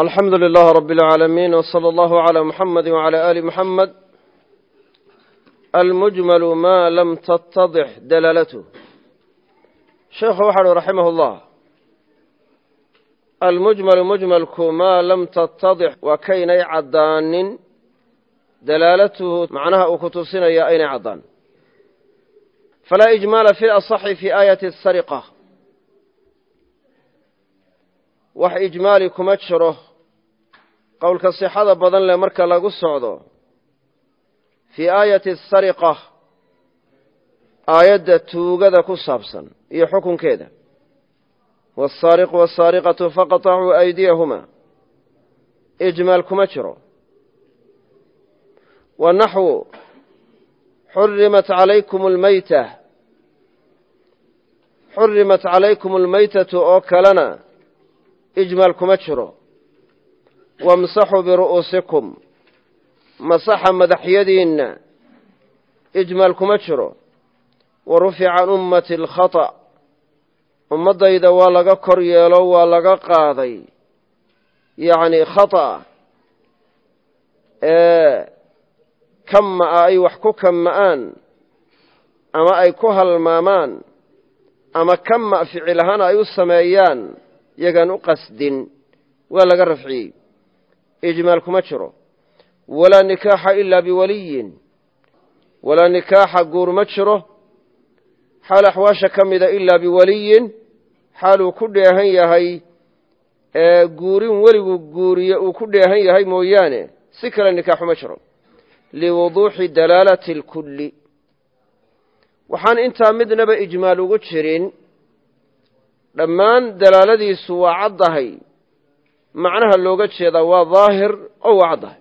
الحمد لله رب العالمين وصلى الله على محمد وعلى آل محمد. المجمل ما لم تتضح دلالته. شيخ وحده رحمه الله المجمل مجملك ما لم تتضح وكيني عدان دلالته معناها أكتوسين يا أين عدان فلا إجمال في الأصح في آية السرقة wax ijmaali kuma jiro qowlka sixada badan leh marka lagu socdo fi aayati sariqa aayadda tuugada ku saabsan iyo xukunkeeda was-sariqu was-sariqatu faqta'u aydiyahuma ijmaal kuma jiro wa nahwu hurrimat alaykum al-maytah hurrimat alaykum al-maytatu oo kalena إجمال كما تشرو وامسحوا برؤوسكم مسح مدحيدين إجمال كما تشرو ورفع عن أمة الخطأ أمضى إذا والغا كريالو والغا قاضي يعني خطأ كم أي وحكو كمآن أما أي كهل المامان أما كم فعلهان أي السمايان يجان قصد ولا رفعي إجمالكم أشرو ولا نكاح إلا بولي ولا نكاح جور مشره حال حواش كمذا إلا بولي حال كل هي جور ولي جوري وكل هي مويانه سكر النكاح مشره لوضوح دلالة الكل وحان انت مدنا بإجمال وجشرين dhammaan dalaaladiisu waa caddahay macnaha looga jeedaa waa daahir oo waa caddahay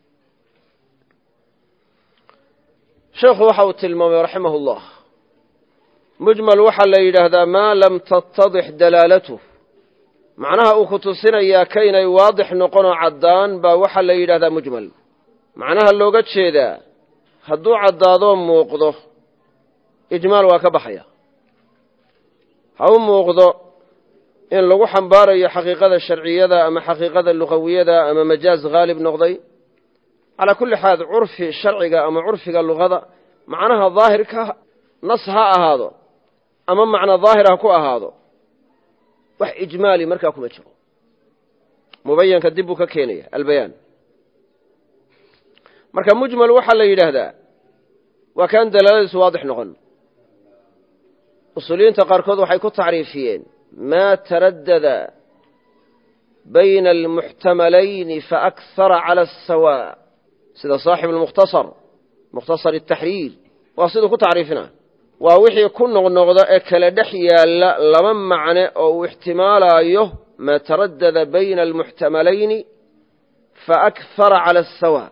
sheekhu waxa uu tilmaamay raximahullah mujmal waxaa la yidhaahdaa maa lam tattadix dalaalatuh macnaha uu ku tusinayaa kaynay waadix noqonoo caddaan baa waxaa la yidhahdaa mujmal macnaha looga jeedaa hadduu caddaadoo muuqdo ijmaal waa ka baxaya ha u muuqdo in lagu xambaarayo xaqiiqada sharciyada ama xaqiiqada luqawiyada ama majaaz ghalib noqday ala kulli xaal urfi sharciga ama urfiga luqada macnaha daahirka nas ha ahaado ama macna daahir ha ku ahaado wax ijmaali markaa kuma jiro mubayyanka dib uu ka keenaya albayaan marka mujmal waxa la yiraahdaa waa kan dalaaladiisu waadix noqon usuuliyiinta qaarkood waxay ku tacriifiyeen ما تردد بين المحتملين فأكثر على السواء سيدا صاحب المختصر مختصر التحرير وصيده كتعريفنا ووحي يكون نغضاء كالدحيا لمن معنى أو احتمال أيه ما تردد بين المحتملين فأكثر على السواء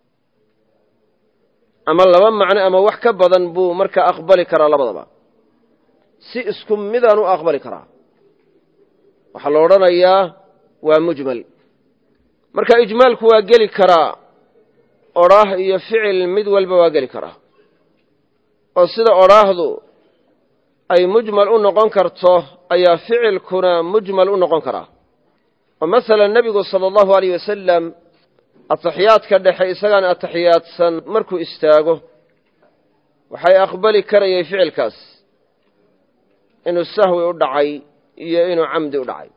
أما لمن معنى أما وحكا بضن بو مركا أقبل كرا لبضبا سئسكم مذانو أقبل كرا waxaa la odhanayaa waa mujmal marka ijmaalku waa geli karaa odhaah iyo ficil mid walba waa geli karaa oo sida odhaahdu ay mujmal u noqon karto ayaa ficilkuna mujmal u noqon karaa oo masalan nebigu sala allahu alayh wasalam ataxiyaadka dhexe isagaan ataxiyaadsan markuu istaago waxay aqbali karayay ficilkaas inuu sahwi u dhacay iyo inuu camdi u dhacay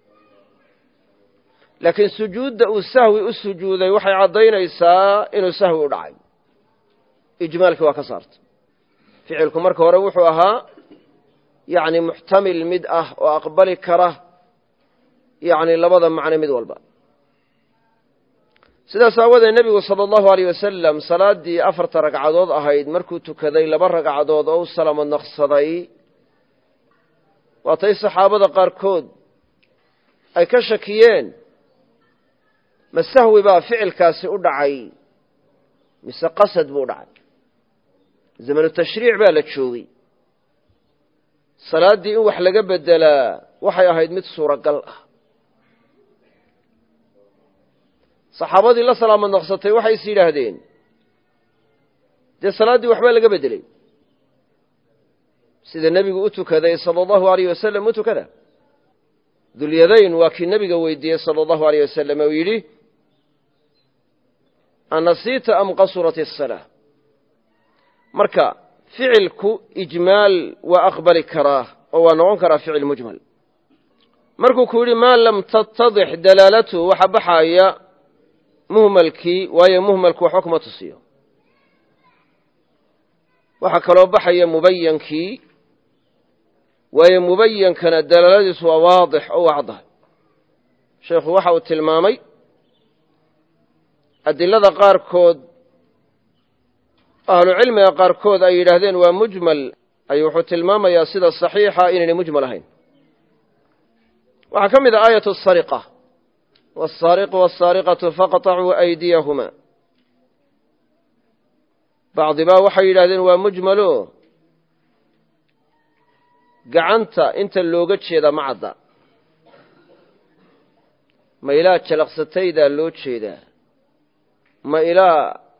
laakiin sujuudda uu sahwi u sujuuday waxay caddaynaysaa inuu sahwi u dhacay ijmaalkii waa ka saartay ficilku marka hore wuxuu ahaa yacni muxtamil mid ah oo aqbali kara yacni labada macno mid walba sidaas aawadeed nebigu sala allahu alayh wasalam salaaddii 4 ragcadood ahayd markuu tukaday 2 ragcadood oo u salaamo naqsaday waatay saxaabada qaarkood ay ka shakiyeen ma sahwi baa ficilkaasi u dhacay mise qasad buu u dhacay zamanu tashriic baa la joogay salaaddii in wax laga bedelaa waxay ahayd mid suuragal ah saxaabadii la salaamo naqsatay waxay is yidhaahdeen dee salaaddii waxbaa laga bedelay sida nebigu u tukaday sala allahu alayh wasalam u tukada dulyadayn waa kii nebiga weydiiyey sala allahu aleyh wasalam uu yidhi anasiita am qasurat الsalaa marka ficilku ijmaal waa aqbali karaa oo waa noqon karaa ficil mujmal markuu ku yidhi maa lam tattadix dalaalatuhu waxa baxaya muhmalkii waayo muhmalku waxba kuma tusiyo waxaa kaloo baxaya mubayankii waayo mubayankana dalaaladiisu waa waadix oo wacdah sheekhu waxa uu tilmaamay adilada qaarkood ahlucilmiga qaarkood ay yidhaahdeen waa mujmal ayuu wuxuu tilmaamayaa sida saxiixa inaynay mujmal ahayn waxaa ka mid a aayatu asariqa waasariqu waasariqatu faqطacuu aydiyahuma bacdibaa waxay yidhahdeen waa mujmalo gacanta inta looga jeeda ma cadda ma ilaa jalaqsataydaa loo jeedaa ma ilaa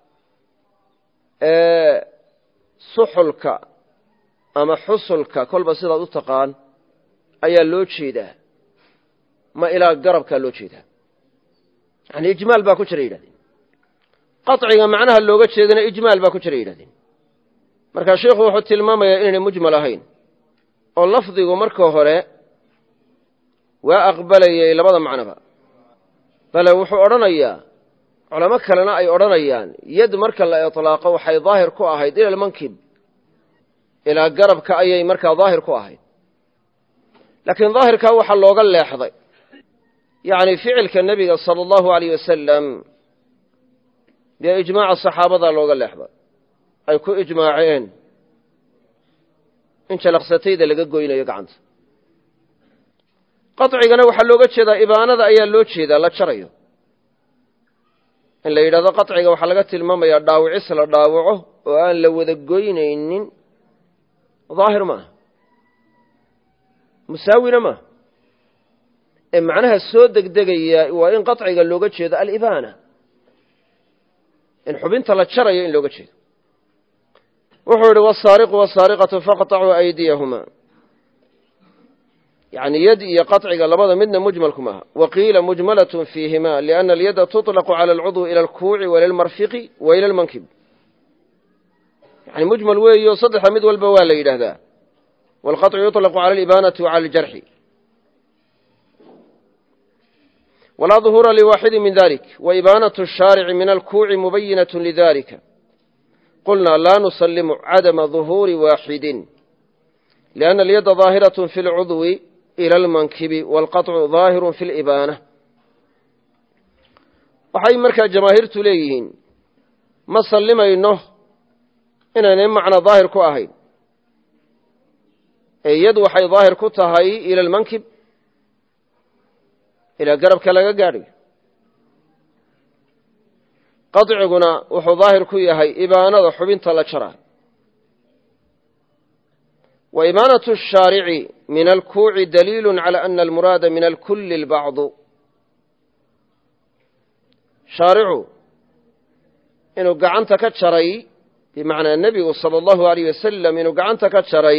suxulka ama xusulka kolba sidaad u taqaan ayaa loo jeedaa ma ilaa garabkaa loo jeedaa yani ijmaal baa ku jira yidhahdeen qaطciga macnaha looga jeedana ijmaal baa ku jira yidhahdeen markaa sheikhu wuxuu tilmaamayaa inaynay mujmal ahayn oo lafdigu marka hore waa aqbalayay labada macnoba bale wuxuu odhanayaa culamo kalena ay odhanayaan yad marka la iطlaaqo waxay daahir ku ahayd ila almankib ilaa garabka ayay markaa daahir ku ahayd laakiin daahirkaa waxaa looga leexday yacni ficilka nebiga sala allahu alayh wasalam dee ijmaaca saxaabadaa looga leexday ay ku ijmaaceen in jalaqsatayda laga goynayo gacanta qaطcigana waxaa looga jeedaa ibaanada ayaa loo jeedaa la jarayo in la yidhahdo qaطciga waxaa laga tilmaamayaa dhaawicis la dhaawaco oo aan la wada goynaynin daahir maaha musaawina maaha ee macnaha soo degdegaya waa in qaطciga looga jeedo alibaana in xubinta la jarayo in looga jeedo wuxuu yidhi wasaariqu wasaariqatu faqطacuu aydiyahuma yani yad iyo qaطciga labada midna mujmalku maaha waqiila mujmalat fiihima liأna alyada tuطlaqu calى اlcudwi ilى اlkuuci waila اlmarfiqi wa ila اlmankib yani mujmal weeyo saddexa mid walba waa la yidhaahdaa wاlqaطcu yuطlaqu calى اlibaanati wa calى اljarxi walaa ظuhuura liwaaxidi min dalik waibaanaة الshaarici min alkuuci mubayinaة lidalika qulna laa nusalimu cadama ظuhuuri waaxidin liأna alyada ظaahiraة fi اlcudwi ilى اlmankibi wاlqaطcu ظaahiru fi اlibaana waxay markaa jamaahiirtu leeyihiin ma sallimayno inaynay macna daahir ku ahayn ee yad waxay daahir ku tahay ila almankib ilaa garabka laga gaadhayo qaطciguna wuxuu daahir ku yahay ibaanada xubinta la jaraayo وإبانة الشارع من الكوع دليل على أن المراد من الكل البعض شارع إنه قعنت كتشري بمعنى النبي صلى الله عليه وسلم إنه قعنت كتشري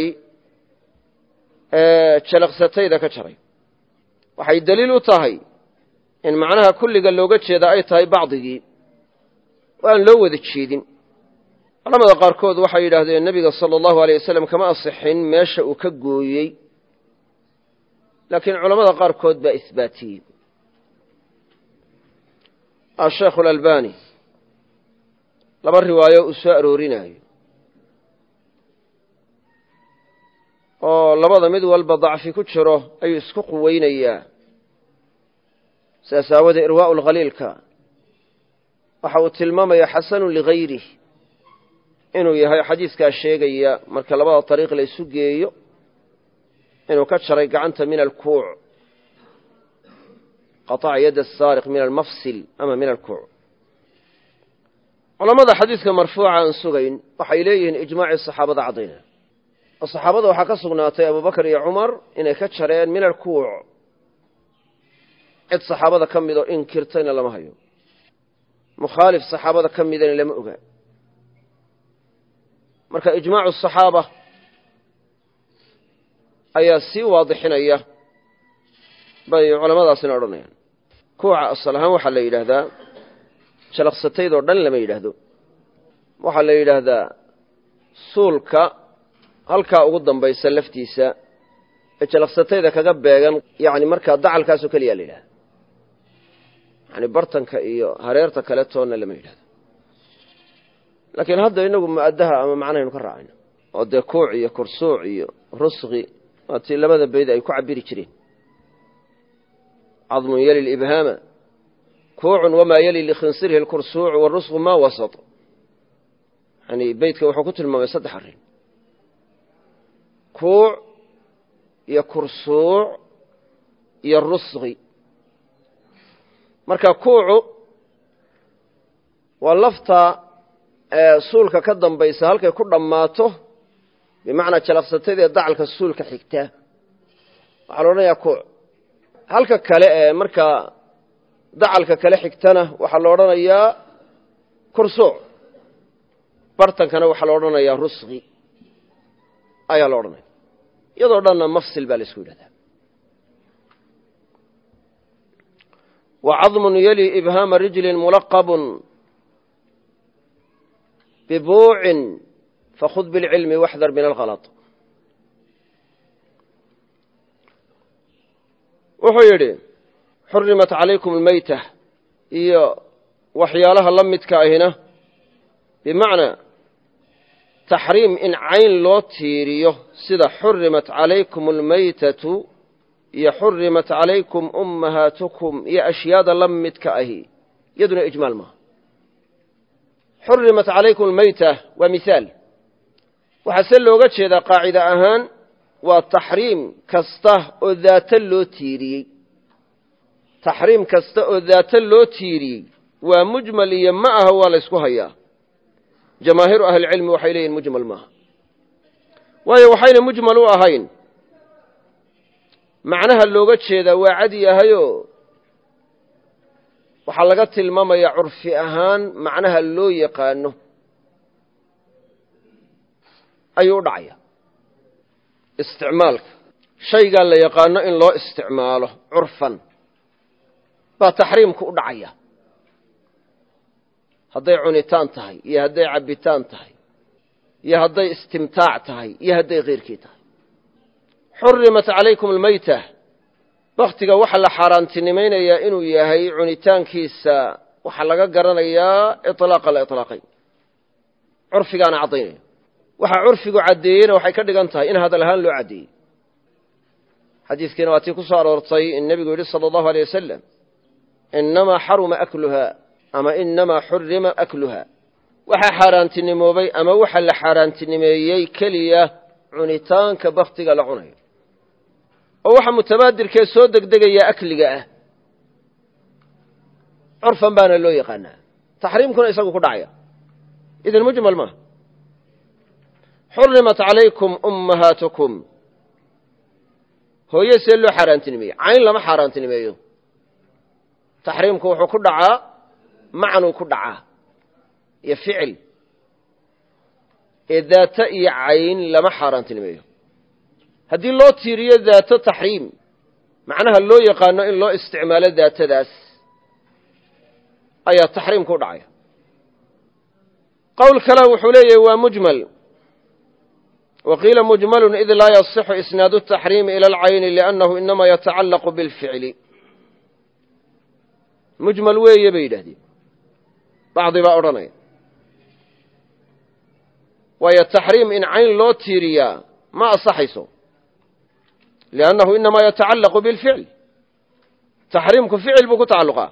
تشلقستي ذا كتشري وحي دليل طاهي إن معناها كل قال له قتش إذا أي طاهي بعضه وأن لو ذي تشيدين culamada qaarkood waxay yidhaahdeen nebiga sala allahu aleyh wasalam kama asixin meesha uu ka gooyey laakiin culamada qaarkood baa ihbaatiyey asheekhu alalbani laba riwaayo uu soo aroorinayo oo labada mid walba dacfi ku jiro ayuu isku quweynayaa sidaas aawadee irwaa'u lkhaliilka waxa uu tilmaamaya xasanun ligayrih inuu yahay xadiiskaa sheegaya marka labada ariiq la isu geeyo inuu ka jaray gacanta min alkuuc qataca yad asaariq min almafsil ama min alkuuc culamada xadiiska marfuuca aan sugayn waxay leeyihiin ijmaacii saxaabada caddaynaya oo saxaabada waxaa ka sugnaatay abubakar iyo cumar inay ka jareen min alkuuc cid saxaabada ka midoo inkirtayna lama hayo mukhaalif saxaabada ka midana lama oga marka ijmaacu asaxaaba ayaa sii waadixinaya bay culamadaasina odhanayaan. kuuca asal ahaan waxaa la yidhaahdaa jalaqsataydoo dhan lama yidhaahdo. waxaa la yidhaahdaa suulka halkaa ugu dambaysa laftiisa ee jalaqsatayda kaga beegan, yani markaa dacalkaasoo keliya la yidhahda. yani bartanka iyo hareerta kale toonna lama yidhahdo. laakiin hadda inagu mu'addaha ama macnahaynu ka raacayno oo dee kuuc iyo kursuuc iyo rusqi waa tii labada bayd ay ku cabiri jireen. cadmun yali libhaama kuucun wamaa yali likhinsirihi lkursuucu warusqu maa wasat. yani beydka wuxuu ku tilmaamay 3 arrin: kuuc iyo kursuuc iyo rusqi. marka kuucu waa lafta suulka ka dambaysa halkay ku dhammaato, bimacnaa jalaqsatadee dacalka suulka xigtaa waxaa la odhanayaa kuuc. halka kale ee markaa dacalka kale xigtana waxaa la odhanayaa kursuuc. bartankana waxaa la odhanayaa rusqi ayaa la odhanaya. iyadoo dhanna mafsil baa la isku yidhahdaa. وcadم yli إbhaama rijli mulaqb bbuucin fakhud bاlcilmi waxdar min alغalط. wuxuu yidhi xurimat calaykum اlmayta iyo waxyaalaha la midka ahina bimacnaa taxriim in cayn loo tiiriyo sida xurimat calaykum اlmaytatu iyo xurimat calaykum ummahaatukum iyo ashyaada la midka ahi iyaduna ijmaal maaha. xurimat calaykum almayta waa mihaal. waxaa se looga jeedaa qaacida ahaan waa taxriim kasta oo daata loo tiiriyey. taxriim kasta oo daata loo tiiriyey waa mujmal iyo ma aha, waa la ysku hayaa. jamaahiiru ahlicilmi waxay leeyihin mujmal maaha, waayo waxayna mujmal u ahayn macnaha looga jeedaa waa cad yahayoo waxaa laga tilmaamayaa curfi ahaan macnaha loo yaqaano ayuu u dhacaya. isticmaalka shaygaa la yaqaano in loo isticmaalo curfan baa taxriimku u dhacaya, hadday cunitaan tahay iyo hadday cabbitaan tahay iyo hadday istimtaac tahay iyo hadday keyrkii tahay. xurimat calaykum almayta baktiga waxaa la xaaraantinimaynayaa inuu yahay cunitaankiisa waxaa laga garanayaa iطlaaqa la iطlaaqay, curfigaana caddaynaya. waxaa curfigu caddeeyeyna waxay ka dhigan tahay in hadal ahaan loo caddeeyey. xadiiskiina waa tii ku soo aroortay in nebigu yidhi salى اllahu alيyه wasalam inamaa xaruma akluha ama inamaa xurima akluha. waxaa xaaraantinimoobay ama waxa la xaaraantinimeeyey keliya cunitaanka baktiga la cunayo, oo waxa mutabaadirkee soo degdegaya akliga ah curfan baana loo yaqaanaa. taxriimkuna isagu ku dhacaya, idan mujmal maaha. xurimat calaykum ummahaatukum hooye see loo xaaraantinimeeyey? cayn lama xaaraantinimeeyo. taxriimku wuxuu ku dhacaa macnuu ku dhacaa iyo ficil, ee daata iyo cayn lama xaaraantinimeeyo. haddii loo tiiriyo daato taxriim macnaha loo yaqaano in loo isticmaalo daatadaas ayaa taxriimku u dhacaya. qowl kale wuxuu leeyahay waa mujmal. waqiila mujmalun id laa yasixu isnaadu الtaxriimi ila alcayni liannahu inama yatacallaqu biاlficli. mujmal weeye bay yidhahdeen, bacdi baa odhanaya. waayo taxriim in cayn loo tiiriyaa ma asaxayso, liannahu inamaa yatacallaqu biاlficl. taxriimku ficil buu ku tacalluqaa.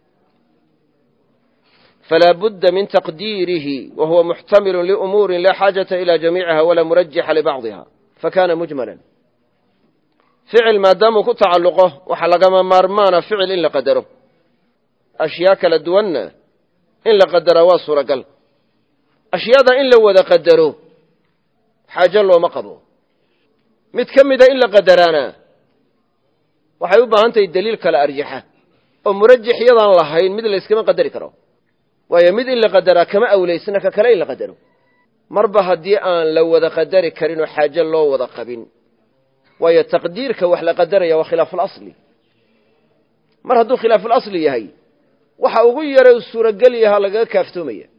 falaa budda min taqdiirihi wa huwa muxtamilu liumuurin laa xaajata ilaa jamiiciha walaa murajixa libacdiha fakana mujmalan. ficil maadaamuu ku tacalluqo waxaa lagama maarmaana ficil in la qadaro. ashyaa kala duwanna in la qadaraa waa suuragal. ashyaada in la wada qadaro xaajo looma qabo. mid ka mida in la qadaraana waxay u baahan tahay daliil kala arjaxa oo murajix yadaan lahayn mid layskama qadari karo. waayo mid in la qadaraa kama awlaysna ka kale in la qadaro. marba haddii aan la wada qadari karin oo xaajo loo wada qabin, waayo taqdiirka wax la qadaraya waa khilaafu اlasli. mar hadduu khilaafulasli yahay waxa ugu yare u suuragel yahaa lagaga kaaftoomaya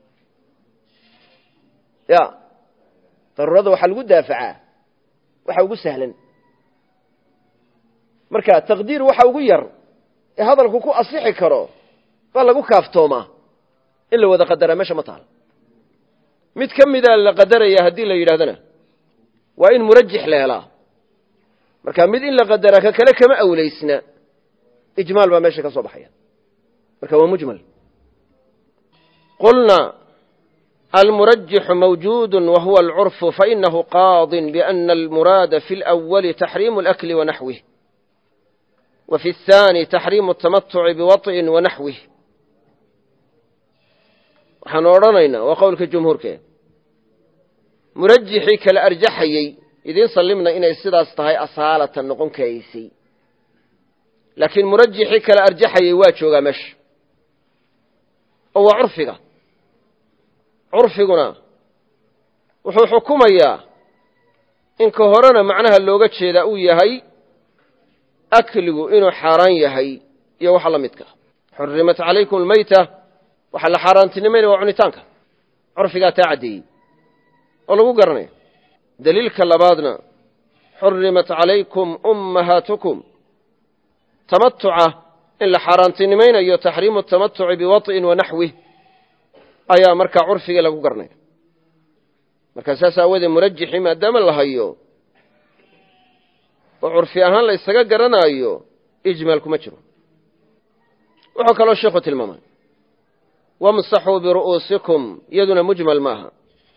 ya daruurada waxaa lagu daafacaa waxa ugu sahlan marka taqdiir waxa ugu yar ee hadalku ku asixi karo baa lagu kaaftoomaa in la wada qadaraa meesha ma taal mid ka mida la qadaraya haddii la yidhahdana waa in murajix la helaa marka mid in la qadaraa ka kale kama awlaysna ijmaal baa meesha ka soo baxaya marka waa mujmal qulna almurajixu mawjuudu wahuwa alcurfu fainahu qaadin biana almuraada fi اlأwali taxriimu اlأkli wanaxwih wa fi الثaani taxriimu الtamatuci biwaط'in wanaxwih waxaanu odhanaynaa waa qowlka jumhuurke murajixii kala arjaxayey idiin sallimna inay sidaas tahay asaalatan noqon karaysay laakiin murajixii kala arjaxayey waa joogaa meesha oo waa curfiga curfiguna wuxuu xukumayaa in ka horena macnaha looga jeedaa uu yahay akligu inuu xaaraan yahay iyo waxa la midka xurimat calaykum almayta waxaa la xaaraantinimaynaya waa cunitaanka curfigaa taa caddeeyey oo lagu garanayo daliilka labaadna xurimat calaykum ummahaatukum tamatuca in la xaaraantinimaynayo taxriimu tamatuci biwaط'in wanaxwih ayaa markaa curfigii lagu garanaya markaa saas aawoodee murajixii maadaama la hayo oo curfi ahaan la isaga garanaayo ijmaal kuma jiro wuxuu kaloo sheikhu tilmaamay wamsaxuu biru'uusikum iyaduna mujmal maaha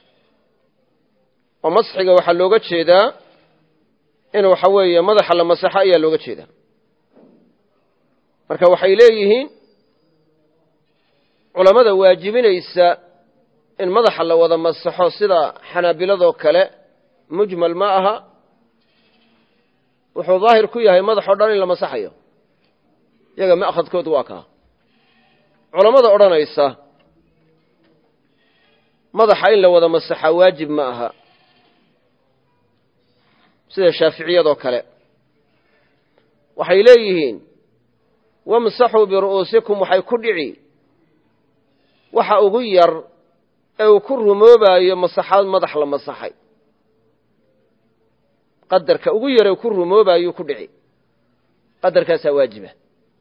oo masxiga waxaa looga jeedaa in waxa weeye madaxa la masaxo ayaa looga jeedaa marka waxay leeyihiin culammada waajibinaysa in madaxa la wada masaxo sida xanaabiladoo kale mujmal ma aha wuxuu daahir ku yahay madaxoo dhan in la masaxayo iyaga ma'khadkoodu waa kaa culammada odhanaysa madaxa in la wada masaxa waajib ma aha sida shaaficiyadoo kale waxay leeyihiin wamsaxuu biru'uusikum waxay ku dhici waxa ugu yar ee uu ku rumoobaayo masaxaad madax la masaxay qadarka ugu yar ee uu ku rumoobaayuu ku dhici qadarkaasaa waajiba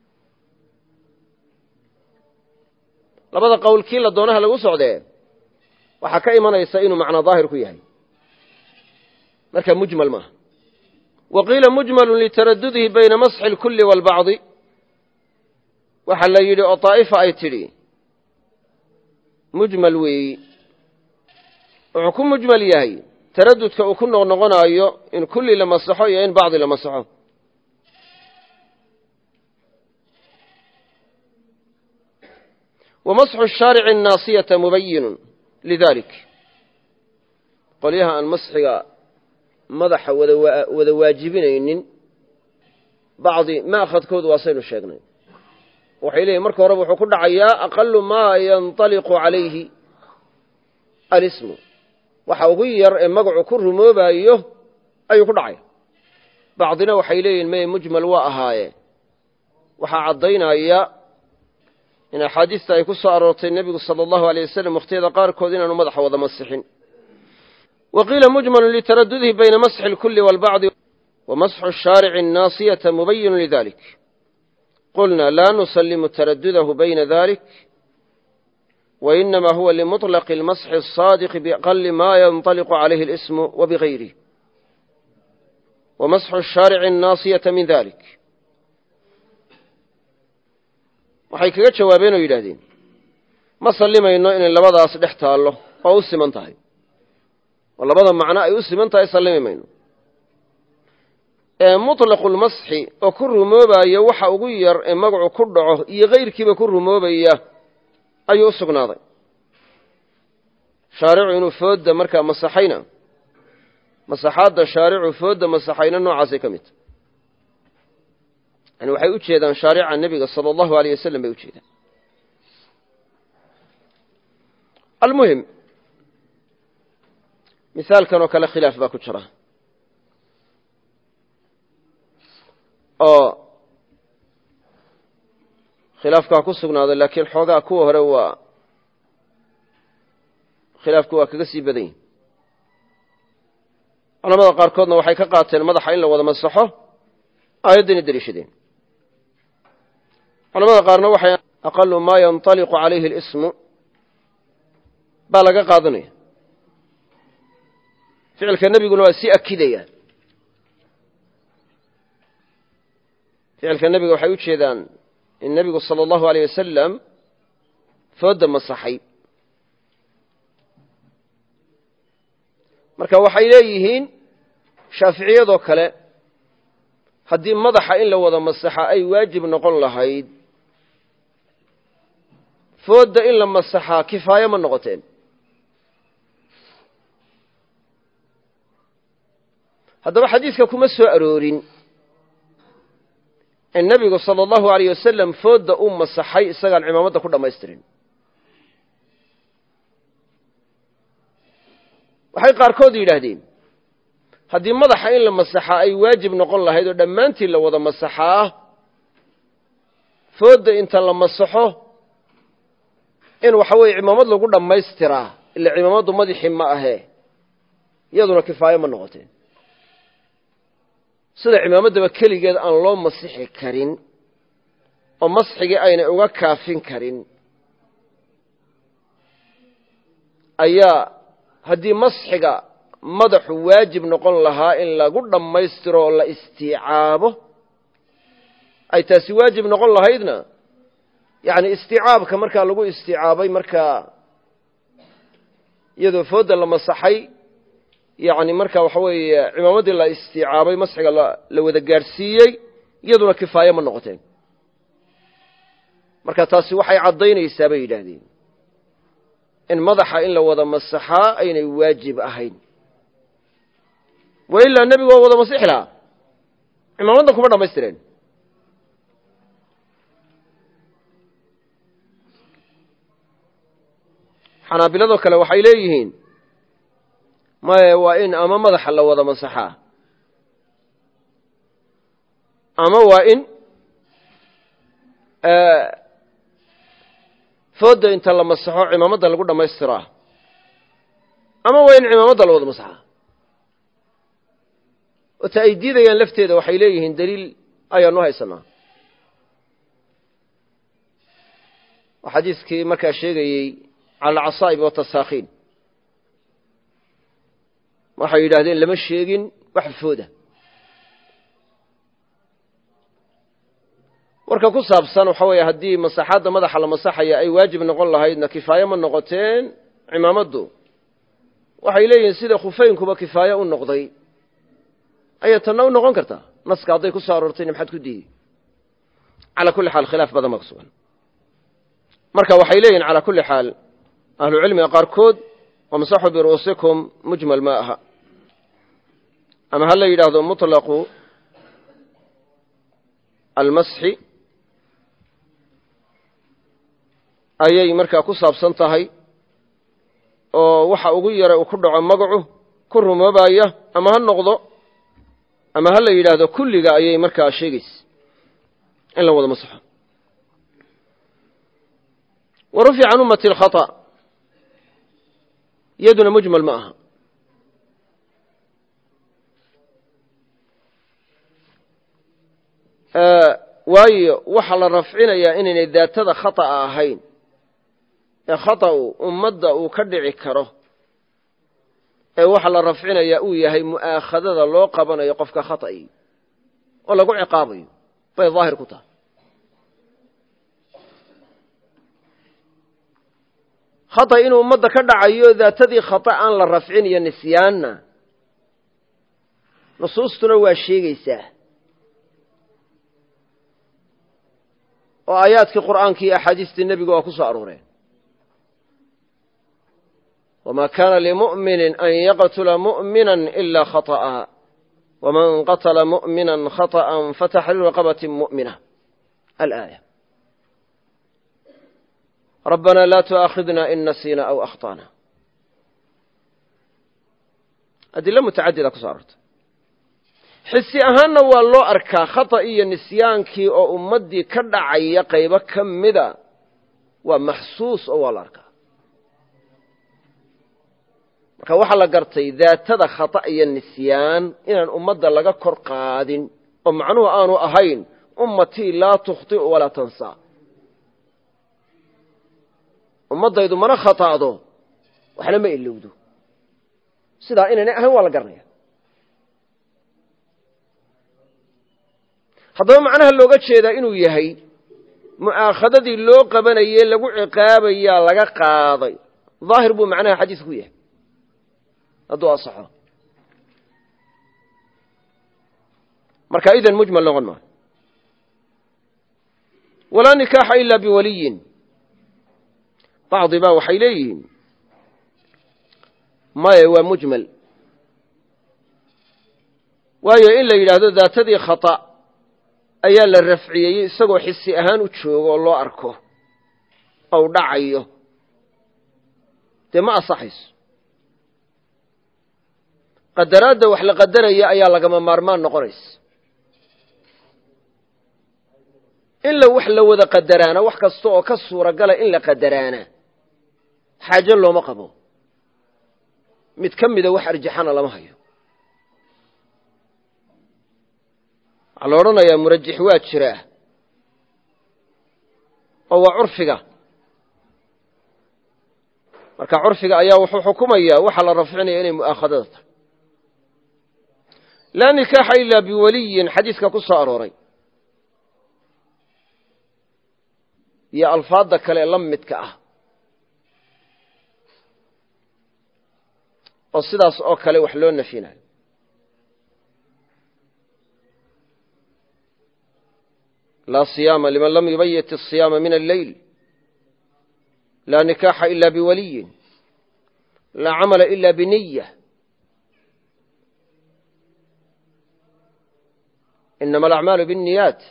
labada qowl kii la doonaha lagu socdee waxaa ka imanaysa inuu macnaa daahir ku yahay marka mujmal maaha wa qiila mujmalu litaradudihi bayna masxi اlkulli wاlbacdi waxaa la yidhi oo daa'ifa ay tidhi mujmal weeyi wuxuu ku mujmal yahay taradudka uu ku noqnoqonaayo in kulli la masaxo iyo in bacdi la masaxo wamasxu shaarici الnaasiyata mubayinu lidalik qolyaha aan masxiga madaxa wada waajibinaynin bacdi ma'khadkoodu waasaynu sheegnay waxay leeyihin marka horeba wuxuu ku dhacayaa aqalu maa yanطaliqu calayhi alismu waxa ugu yar ee magacu ku rumoobayo ayuu ku dhacaya bacdina waxay leeyihin may mujmal waa ahaaye waxaa caddaynaya in axaadiista ay ku soo aroortay nebigu sala allahu aleyh wasalam wakhtiyada qaarkood inaanu madaxa wada masixin wa qiila mujmalun litaradudihi bayna masxi اlkulli wاlbacdi wamasxu الshaarici الnaasiyata mubayinu lidalik qulna laa nusalimu taradudahu bayna dalik wainama huwa limuطlaqi اlmasxi الصaadiqi biaqali ma yanطaliqu calayhi اlismu wabigayrihi wamasxu الshaarici الnaasiyata min dalik waxay kaga jawaabeen oo yidhaahdeen ma sallimayno inay labadaas dhex taallo oo u siman tahay oo labada macno ay u siman tahay sallimi mayno ee muطlaqulmasxi oo ku rumoobayo waxa ugu yar ee magacu ku dhaco iyo kayrkiiba ku rumoobaya ayuu u sugnaaday shaaricu inuu foodda markaa masaxayna masaxaadda shaaricu foodda masaxayna noocaasay ka mid tahy yani waxay u jeedaan shaarica nebiga sala allahu aleyh wasalam bay u jeedaan almuhim misaalkan oo kale khilaaf baa ku jira oo khilaafkaa ku sugnaaday laakiin xoogaa kuwa hore waa khilaafku waa kaga sii badan yihin culamada qaarkoodna waxay ka qaateen madaxa in la wada masaxo aayaddayna deliishadeen culamada qaarna waxay aqalu maa yanطaliqu calayhi اlismu baa laga qaadanaya ficilka nebiguna waa sii akidayaan ficilka nebiga waxay u jeedaan in nebigu salى اllahu aleyh wasalam fooda masaxay marka waxay leeyihiin shaaficiyadoo kale haddii madaxa in la wada masaxa ay waajib noqon lahayd foodda in la masaxaa kifaaye ma noqoteen haddaba xadiidka kuma soo aroorin in nebigu salى اllahu aleyh wasalam foodda u masaxay isagaan cimaamadda ku dhammaystirin waxay qaarkood yidhaahdeen haddii madaxa in la masaxaa ay waajib noqon lahayd oo dhammaantii la wada masaxaa foodda inta la masaxo in waxa weeye cimaamad lagu dhammaystiraa ila cimaamaddu madaxii ma ahee iyaduna kifaaye ma noqoteen sida cimaamaddaba keligeed aan loo masixi karin oo masxigii aynay uga kaafin karin ayaa haddii masxiga madaxu waajib noqon lahaa in lagu dhammaystiro oo la istiicaabo ay taasi waajib noqon lahaydna yacni istiicaabka markaa lagu istiicaabay markaa iyadoo foodda la masaxay yacni marka waxa weeye cimaamaddii la istiicaabay masxiga la wada gaadhsiiyey iyaduna kifaaye ma noqoteen marka taasi waxay caddaynaysaa bay yidhaahdeen in madaxa in la wada masaxaa aynay waajib ahayn wa ilaa nebigu waa wada masixi lahaa cimaamaddan kuma dhammaystireen xanaabiladoo kale waxay leeyihiin maya waa in ama madaxa la wada masaxaa ama waa in foodda inta la masaxo cimaamadda lagu dhammaystiraa ama waa in cimaamadda la wada masaxaa oo ta ay diidayaan lafteeda waxay leeyihiin daliil ayaanu haysanaa oo xadiiskii markaa sheegayey cala alcasaa'ib watasaakiin waxay yidhaahdeen lama sheegin wax fooda warka ku saabsan waxa weeye haddii masaxaadda madaxa la masaxaya ay waajib noqon lahaydna kifaaye ma noqoteen cimaamaddu waxay leeyihiin sida khufeynkuba kifaaye u noqday ayay tanna u noqon kartaa naska hadday ku soo aroortayna maxaad ku diiday calaa kulli xaal khilaaf badan baa ku sugan marka waxay leeyihin calaa kulli xaal ahlucilmiga qaarkood wamsaxuu biru'uusikum mujmal ma aha ama ha la yidhaahdo muطlaqu almasxi ayay markaa ku saabsan tahay oo waxa ugu yara uu ku dhaco magacu ku rumoobaya ama ha noqdo ama ha la yidhaahdo kulliga ayay markaa sheegaysa in la wada masaxo wa rufica can ummati alkhata iyaduna mujmal ma aha waayo waxaa la rafcinayaa inaynay daatada khata'a ahayn ee khata'u ummadda uu ka dhici karo ee waxa la rafcinayaa uu yahay mu'aakhadada loo qabanayo qofka khata'i oo lagu ciqaabayo bay daahir ku tahay khata inuu ummadda ka dhacayo daatadii khata aan la rafcin iyo nisyaanna nusuustuna waa sheegaysaa oo aayaadkii qur'aanka iyo axaadiistii nebiga waa ku soo arooreen wamaa kaana limu'minin an yaqtula mu'minan ilaa khata'a waman qatala mu'minan khata'an fataxriiru raqabatin mu'mina alaaya rabbana laa tu'aakhidna in nasiina aw akhta'na adilo mutacadida ku soo aroortay xisi ahaanna waa loo arkaa khata iyo nisyaankii oo ummaddii ka dhacaya qaybo ka mida waa maxsuus oo waa la arkaa marka waxaa la gartay daatada khata iyo nisyaan inaan ummadda laga kor qaadin oo macnuhu aanu ahayn ummatii laa tukhti'u walaa tansaa ummaddaydu mana khata'do waxna ma ilowdo sidaa inaynay ahayn waa la garanaya haddaba macnaha looga jeedaa inuu yahay mu'aakhadadii loo qabanayey lagu ciqaabayaa laga qaaday daahir buu macnaha xadiis ku yahay hadduu asaxo marka idan mujmal noqon maayo walaa nikaaxa ilaa biwaliyin bacdi baa waxay leeyihiin maya waa mujmal waayo in la yidhaahdo daatadii khata ayaa la rafciyey isagoo xisi ahaan u joogo oo loo arko ou dhacayo dee ma asaxayso qadaraadda wax la qadaraya ayaa lagama maarmaan noqonaysa in wax la wada qadaraana wax kasta oo ka suuragala in la qadaraana xaajo looma qabo mid ka mida wax arjaxana lama hayo waxaa la odhanayaa murajix waa jiraa oo waa curfiga marka curfiga ayaa wuxuu xukumayaa waxa la rafcinaya inay mu'aakhadada tahay laa nikaaxa ilaa biwaliyin xadiiska ku soo arooray iyo alfaadda kale la midka ah oo sidaas oo kale wax loo nafyinayo laa siyaama liman lam yubayit الصiyaama min alleyl laa nikaaxa ila biwaliyin laa camala ila biniya inama alacmaalu biالniyaat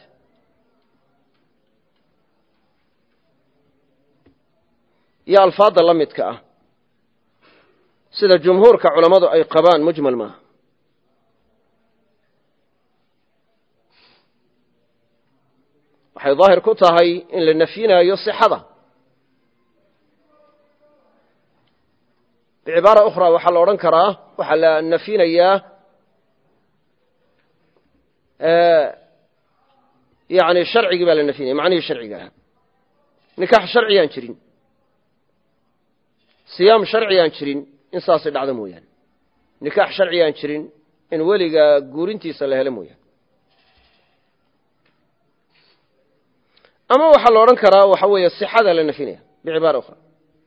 iyo alfaadda la midka ah sida jumhuurka culammadu ay qabaan mujmal maaha waxay daahir ku tahay in la nafyinaayo sixada bicibaara ukhraa waxaa la odhan karaa waxaa la nafyinayaa yani sharcigii baa la nafyinaya macnihii sharciga ahaa nikaax sharcigaan jirin siyaam sharcigaan jirin in saasay dhacdo mooyaane nikaax sharcigaan jirin in weliga guurintiisa la helo mooyaane ama waxaa la odhan karaa waxa weeye sixada la nafinaya bicibaara ukhra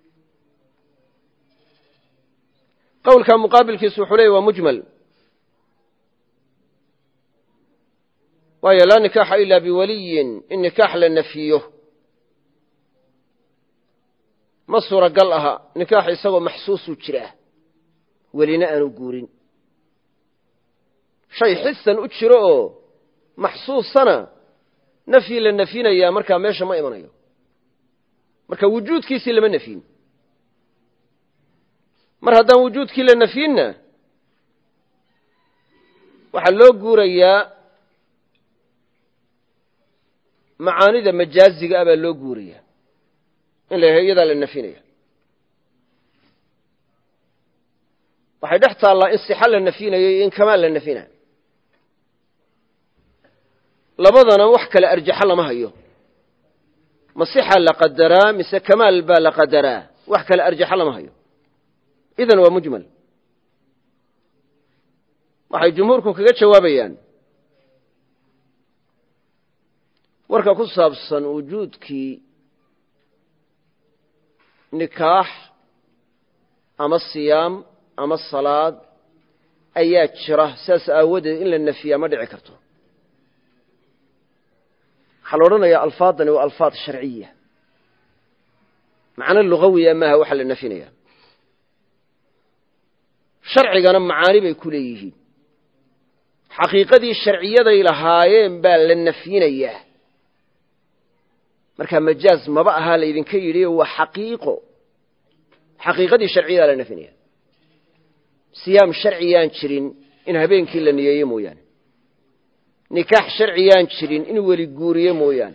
qowlka muqaabilkiisu wuxuu leeyay waa mujmal waayo laa nikaaxa ilaa biwaliyin in nikaax la nafiyo ma suuragal aha nikaax isagoo maxsuusuu jiraa welina aanu guurin shay xisan u jiro oo maxsuusana nafyi la nafyinayaa markaa meesha ma imanayo marka wujuudkiisii lama nafyin mar haddaan wujuudkii la nafyinna waxaa loo guurayaa macaanida majaaziga ah baa loo guurayaa in la yahay iyadaa la nafyinaya waxay dhex taallaa in sixa la nafyinayo iyo in kamaal la nafyina labadana wax kale arjaxa lama hayo ma sixa la qadaraa mise kamaal baa la qadaraa wax kale arjaxa lama hayo idan waa mujmal waxay jumhuurku kaga jawaabayaan warka ku saabsan wujuudkii nikaax ama siyaam ama salaad ayaa jira saas aawadeed in la nafiyaa ma dhici karto waxaa la odhanayaa alfaadani waa alfaad sharciya macno lugawiya maaha waxa la nafinaya sharcigana macaani bay ku leeyihiin xaqiiqadii sharciyaday lahaayeen baa la nafyinayaa markaa majaaz maba ahaa laydinka yidhi waa xaqiiqo xaqiiqadii sharciyadaa la nafinaya siyaam sharciyaan jirin in habeenkii la niyeeyo mooyaane nikaax sharciyaan jirin inuu weli guuriyo mooyaane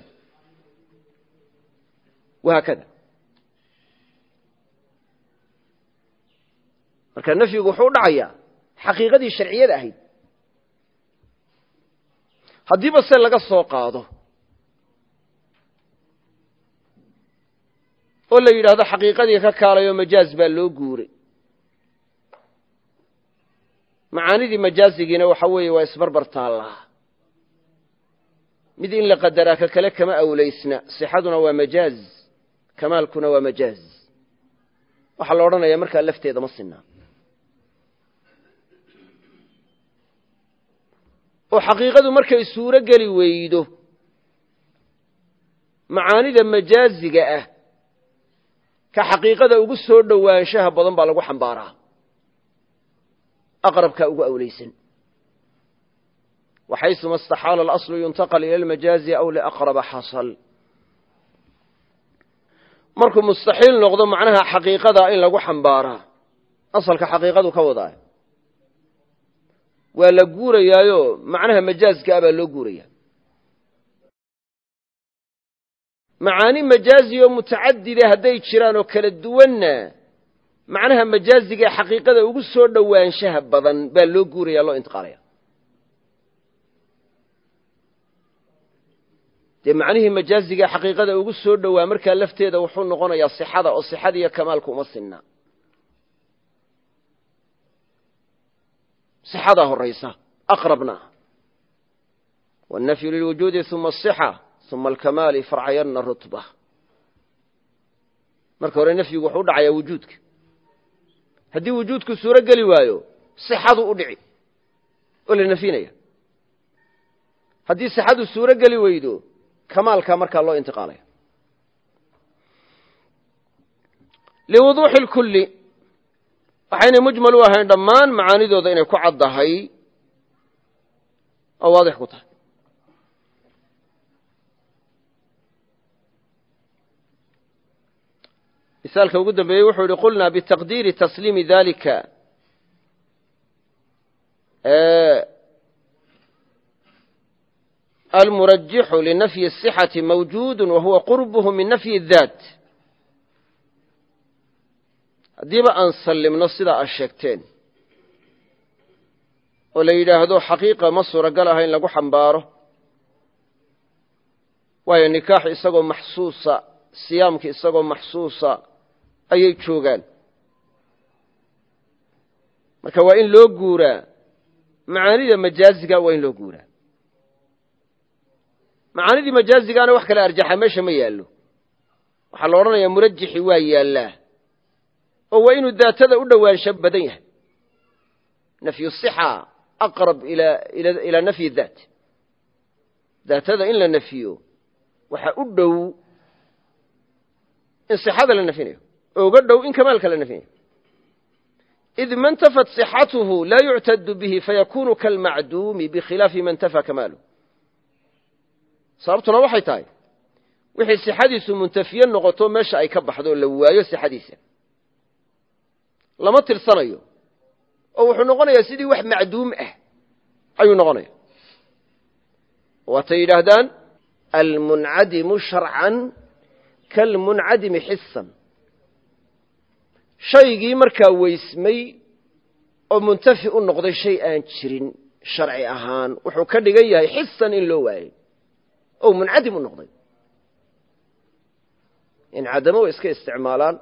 wahaakada marka nafyigu wuxuu u dhacayaa xaqiiqadii sharciyada ahayd haddiiba se laga soo qaado oo la yidhaahdo xaqiiqadii ka kaalayo majaaz baa loo guuray macaanidii majaazigiina waxa weeye waa isbarbar taallaa mid in la qadaraa ka kale kama awlaysna sixaduna waa majaaz kamaalkuna waa majaaz waxaa la odhanayaa markaa lafteeda ma sinaa oo xaqiiqadu markay suuro geli weydo macaanida majaaziga ah ka xaqiiqada ugu soo dhowaanshaha badan baa lagu xambaaraa aqrabkaa ugu awlaysan waxaysuma istaxaala alaslu yuntaqal ila almajaazi aw liaqraba xasal markuu mustaxiil noqdo macnaha xaqiiqada in lagu xambaaraa asalka xaqiiqadu ka wadaa waa la guurayaayo macnaha majaazka ah baa loo guuraya macaani majaazi oo mutacadida hadday jiraan oo kala duwanna macnaha majaaziga ee xaqiiqada ugu soo dhowaanshaha badan baa loo guuraya loo intiqaalaya dee macnihii majaaziga ee xaqiiqada ugu soo dhowaa markaa lafteeda wuxuu noqonayaa sixada oo sixadiiyo kamaalku uma sinna sixadaa horaysa aqrabna wannafyu lilwujuudi uma asixa uma alkamaali farcayanna rutba marka hore nafyigu wuxuu u dhacayaa wujuudka haddii wujuudku suuro geli waayo sixadu u dhici oo la nafyinaya haddii sixadu suuro geli weydo kamaalkaa markaa loo intiqaalaya liwuduuxi lkulli waxaynay mujmal u ahayn dhammaan macaanidooda inay ku caddahay oo waadix ku tahay misaalka ugu dambeeyey wuxuu yihi qulnaa bitaqdiiri tasliimi dalika almurajixu linafyi الصixati mawjuud wahuwa qurbuhu min nafyi الdaat haddiiba aan sallimno sidaa aad sheegteen oo la yidhaahdo xaqiiqa ma suuragal aha in lagu xambaaro waayo nikaax isagoo maxsuusa siyaamki isagoo maxsuusa ayay joogaan marka waa in loo guuraa macaanida majaaziga waa in loo guuraa macaanidii majaazigaana wax kale arjaxa meesha ma yaallo waxaa la odhanayaa murajixi waa yaallaa oo waa inuu daatada u dhowaansho badan yahay nafyu sixa aqrab ilaa nafyi daat daatada in la nafyiyo waxaa u dhow in sixada la nafinayo oo uga dhow in kamaalka la nafinayo id ma اntafat صixatuhu laa yuctadu bihi fayakunu kalmacduumi bikhilaafi ma اntafa kamaaluh sababtuna waxay tahay wixii sixadiisu muntafiye noqoto meesha ay ka baxdo oo la waayo sixadiisa lama tirsanayo oo wuxuu noqonayaa sidii wax macduum ah ayuu noqonaya waatay yidhaahdaan almuncadimu sharcan kalmuncadimi xisan shaygii markaa weysmay oo muntafi u noqday shay aan jirin sharci ahaan wuxuu ka dhigan yahay xisan in loo waayey oo muncadim u noqday incadamo way iska isticmaalaan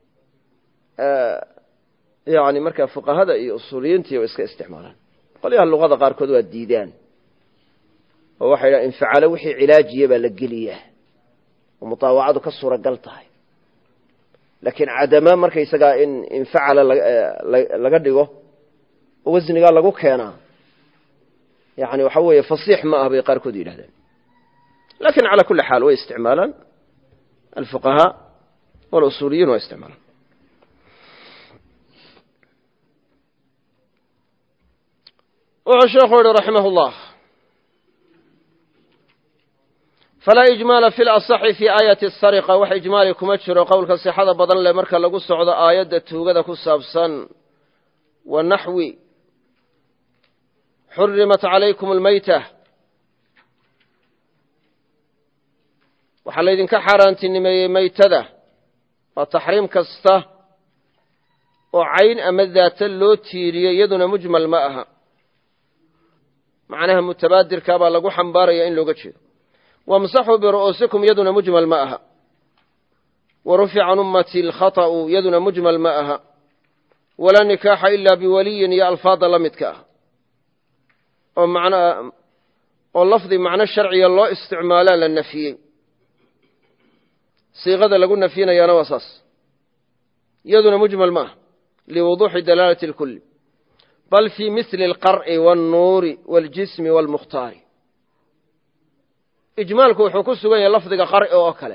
yani markaa fuqahada iyo usuuliyiintii way iska isticmaalaan qolyaha luqada qaarkood waa diidaan oo waxay yidhaha infacalo wixii cilaajiya baa la geliyaa oo mutaawacadu ka suuragal tahay laakiin cadama markaysagaa in infacala laga dhigo oo wasnigaa lagu keenaa yani waxa weeye fasiix ma ah bay qaarkood yidhahdaan lakin calى kuli xaal way isticmaalaan alfuqahaa walusuuliyiin waa isticmaalaan wuxuu sheekhu yihi raximah اllah falaa ijmaala fi laصaxi fii aayati الsariqa wax ijmaali kuma jiro qowlka sixada badan leh marka lagu socdo aayadda tuugada ku saabsan wa naxwi xurimat calaykum اlmayta waxaa laydinka xaaraantinimeeyey maytada waa taxriim kasta oo cayn ama daata loo tiiriyo iyaduna mujmal ma aha macnaha mutabaadirkaa baa lagu xambaaraya in looga jeedo wamsaxuu biru'uusikum iyaduna mujmal ma aha warufica can ummati alkhata'u iyaduna mujmal ma aha walaa nikaaxa ilaa biwaliyin iyo alfaada la midka ah oo lafdi macno sharciga loo isticmaalaa la nafiyey siiqada lagu nafyinayaana waa saas iyaduna mujmal ma aha liwuduuxi dalaalati اlkulli bal fii mili alqar'i wاlnuuri wاljismi wاlmukhtaari ijmaalku wuxuu ku sugan yahay lafdiga qar'i oo kale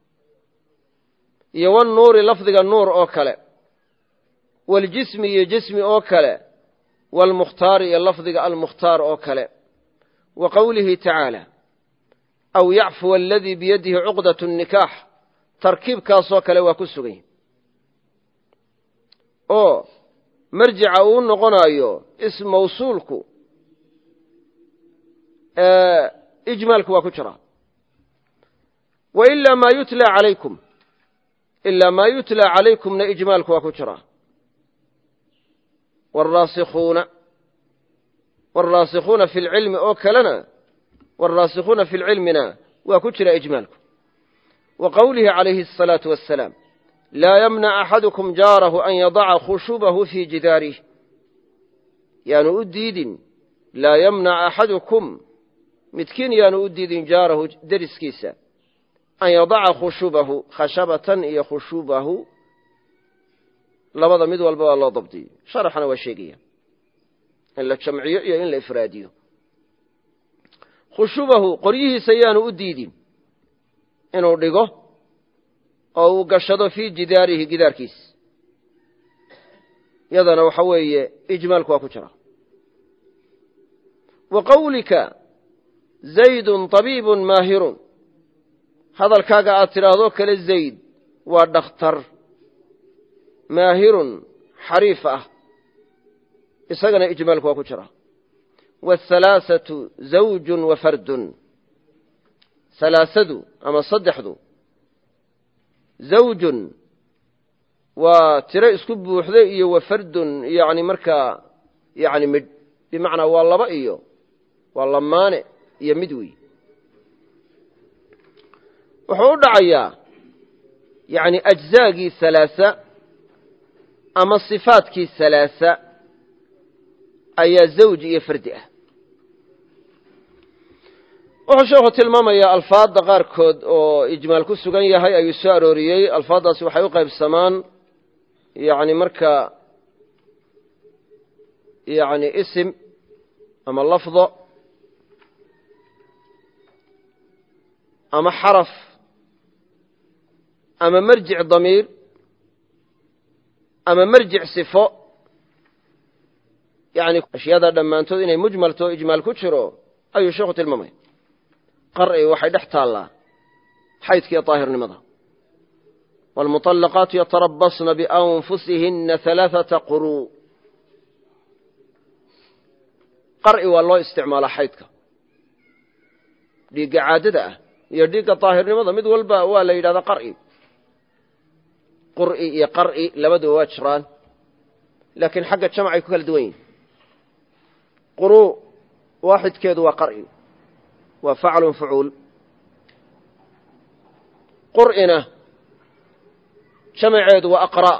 iyo wannuuri lafdiga nuur oo kale waljismi iyo jismi oo kale waalmukhtaari iyo lafdiga almukhtaar oo kale wa qowlihi tacaala aw yacfuwa aladii biyadihi cuqdat الnikaax tarkiibkaasoo kale waa ku sugan yahay oo marjica uu noqonayo ism mawsuulku ijmaalku waa ku jiraa wailaa maa yutla calaykum ilaa maa yutla calaykumna ijmaalku waa ku jiraa wاlraasikhuuna fi اlcilmi oo kalena wاlraasikhuuna fi اlcilmina waa ku jira ijmaalku wa qowlihi calayhi الsalaaةu wassalaam laa yamnac axadukum jaarahu an yadaca khushubahu fii jidaarih yaanu u diidin laa yamnac axadukum midkiin yaanu u diidin jaarahu deriskiisa an yadaca khushubahu khashabatan iyo khushubahu labada mid walba waa loo dabdiyey sharaxana waa sheegaya in la jamciyo iyo in la ifraadiyo khushubahu qoryihiisa yaanu u diidin inuu dhigo oo uu gashado fii jidaarihi gidaarkiisa yadana waxa weeye ijmaalku waa ku jira wa qowlika zaydun طabiibun maahirun hadalkaaga aad tidhaahdo kale zayd waa dhakhtar maahirun xariif ah isagana ijmaalku waa ku jira wاhalaaثaةu zawjun wa fardun halaasadu ama saddexdu zawjun waa tiro isku buuxday iyo wa fardun yani markaa yani midh bimacnaa waa laba iyo waa lamaane iyo mid wey wuxuu u dhacayaa yani ajzaagii halaasa ama sifaadkii halaasa ayaa zawji iyo fardi ah wuxuu sheekhu tilmaamayaa alfaadda qaarkood oo ijmaal ku sugan yahay ayuu soo arooriyey alfaaddaasi waxay u qaybsamaan yani markaa yani isim ama lafdo ama xaraf ama marjic damiir ama marjic sifo yani ashyaada dhammaantood inay mujmalto o ijmaal ku jiro ayuu sheekhu tilmaamaya qar'i waxay dhex taallaa xaydkiiyo daahirnimada waalmuطallaqaatu yatarabasna bianfusihina ثalaaثaةa quruu qar'i waa loo isticmaalaa xaydka dhiigga caadada ah iyo dhiigga daahirnimada mid walba waa la yidhahdaa qar'i qur'i iyo qar'i labaduba waa jiraan laakiin xagga jamcay ku kala duwan yihin quruu waaxidkeedu waa qar'i waa faclun fucuul qur'ina jamaceedu waa aqra'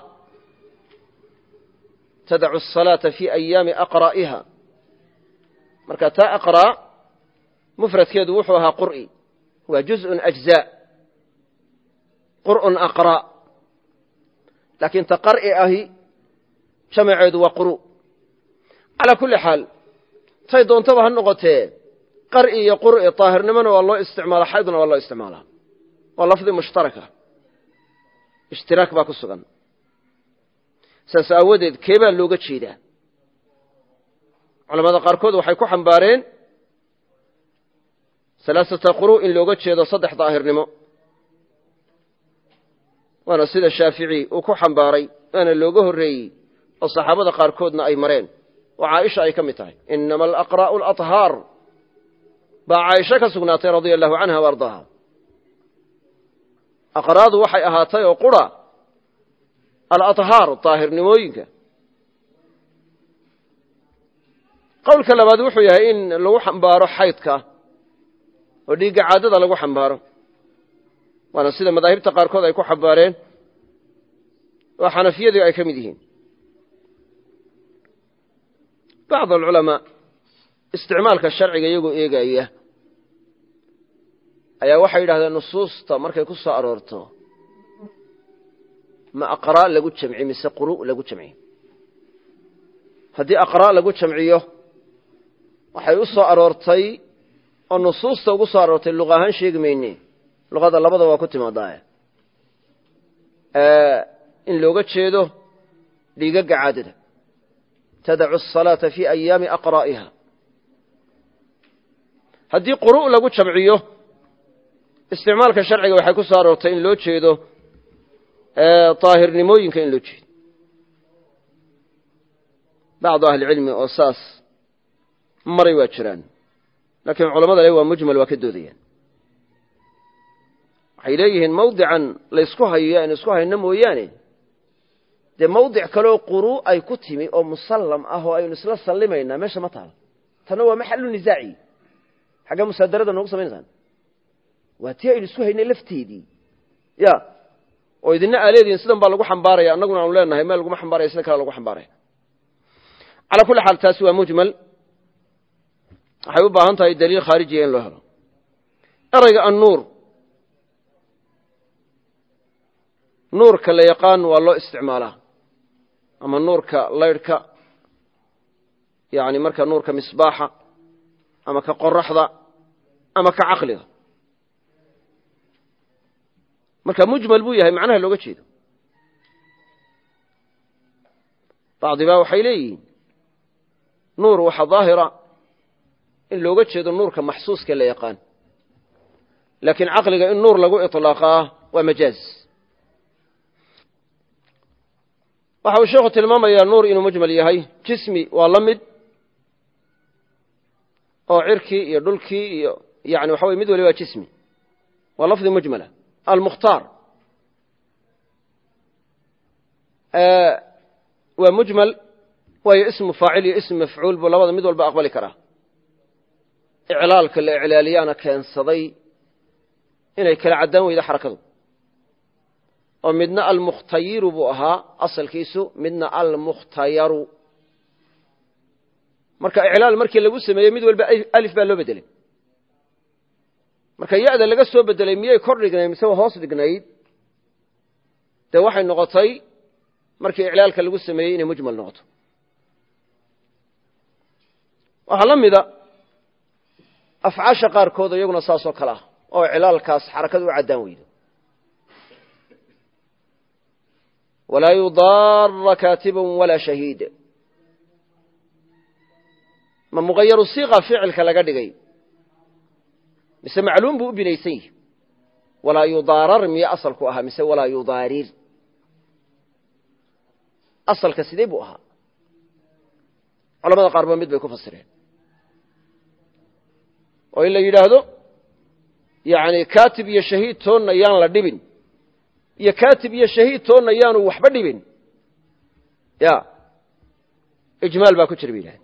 tadacu الصalaaةa fii ayaami aqra'iha marka taa aqra' mufradkeedu wuxuu ahaa qur'i waa juzءun أجزاء qur'un aqra' laakiin ta qar'i ahi jamaceedu waa quru' calaa kulli xaal tay doontaba ha noqotee qar'i iyo qur'i daahirnimona waa loo isticmaalaa xaydna waa loo isticmaalaa waa lafdi mushtaraka ishtiraak baa ku sugan saas aawadeed keebaa looga jeedaa culamada qaarkood waxay ku xambaareen salaasata quru' in looga jeedo saddex daahirnimo waana sida shaafici uu ku xambaaray waana looga horreeyey oo saxaabada qaarkoodna ay mareen oo caaisha ay ka mid tahay inama alaqraa'u alaطhaar baa caaisha ka sugnaatay radia allahu canha wa ardaaha aqraadu waxay ahaatay oo qura al-aطhaar daahirnimooyinka qowlka labaad wuxuu yahay in lagu xambaaro xaydka oo dhiigga caadada lagu xambaaro waana sida madaahibta qaarkood ay ku xambaareen oo xanafiyadu ay ka mid yihiin bacd alculamaa isticmaalka sharciga iyagoo eegaya ayaa waxay yidhahdeen nusuusta markay ku soo aroorto ma aqraa' lagu jamci mise quru' lagu jamciyo haddii aqraa' lagu jamciyo waxay u soo aroortay oo nusuusta ugu soo aroortay luqa ahaan sheegi mayne luqada labada waa ku timaadaaye in looga jeedo dhiigagga caadada tadacu الصalaaةa fii ayaami aqraa'iha haddii quru' lagu jamciyo isticmaalka sharciga waxay ku soo aroortay in loo jeedo daahirnimooyinka in loo jeedo bacdu ahlicilmi oo saas maray waa jiraan laakiin culamada le waa mujmal waa ka doodayaan waxay leeyihiin mawdican laysku hayo aynu isku hayno mooyaane dee mawdic kaleoo quru' ay ku timi oo musallam ah oo aynu isla sallimaynaa meesha ma taalo tanna waa maxalu nisaaci xagga musaadarada noogu samaynaysaan waa tii aynu isku haynay lafteedii ya oo idina aaleediin sidan baa lagu xambaaraya annaguna aanu leenahay meel laguma xambaaraya sida kale lagu xambaaraya calaa kulli xaal taasi waa mujmal waxay u baahan tahay daliil khaarijiya in loo helo erayga annuur nuurka la yaqaan waa loo isticmaalaa ama nuurka laydhka yani marka nuurka misbaaxa ama ka qoraxda ama ka caqliga marka mujmal buu yahay macnaha looga jeedo bacdibaa waxay leeyihiin nuur waxa daahira in looga jeedo nuurka maxsuuska la yaqaan laakiin caqliga in nuur lagu iطlaaqaa waa majaaz waxa uu sheekhu tilmaamayaa nuur inuu mujmal yahay jismi waa la mid oo cirkii iyo dhulkii iyo yani waxa weye mid wali waa jismi waa lafdi mujmala almukhtaar waa mujmal waayo ismu faacil iyo ismu mafcuul buu labada mid walba aqbali karaa iclaalka la iclaaliyaana keensaday inay kala caddaan weydo xarakadu oo midna almukhtayiru buu ahaa asalkiisu midna almukhtayaru marka iclaal markii lagu sameeyey mid walba alif baa loo bedelay marka ya-da laga soo bedelay miyay kor dhignayd mise hoos dhignayd dee waxay noqotay markii iclaalka lagu sameeyey inay mujmal noqoto waxaa la mida afcaasha qaarkood iyaguna saasoo kale ah oo iclaalkaas xarakadu u caddaan weydo walaa yudaara kaatibun walaa shahiid ma muqayaru siiqa ficilka laga dhigay mise macluum buu u binaysan yihi walaa yudaarar miyo asalku ahaa mise walaa yudaarir asalka sidee buu ahaa culamada qaar ba mid bay ku fasireen oo in la yidhaahdo yani kaatib iyo shahiid toonna yaan la dhibin iyo kaatib iyo shahiid toonna yaanu waxba dhibin ya ijmaal baa ku jira ba yidhahdeen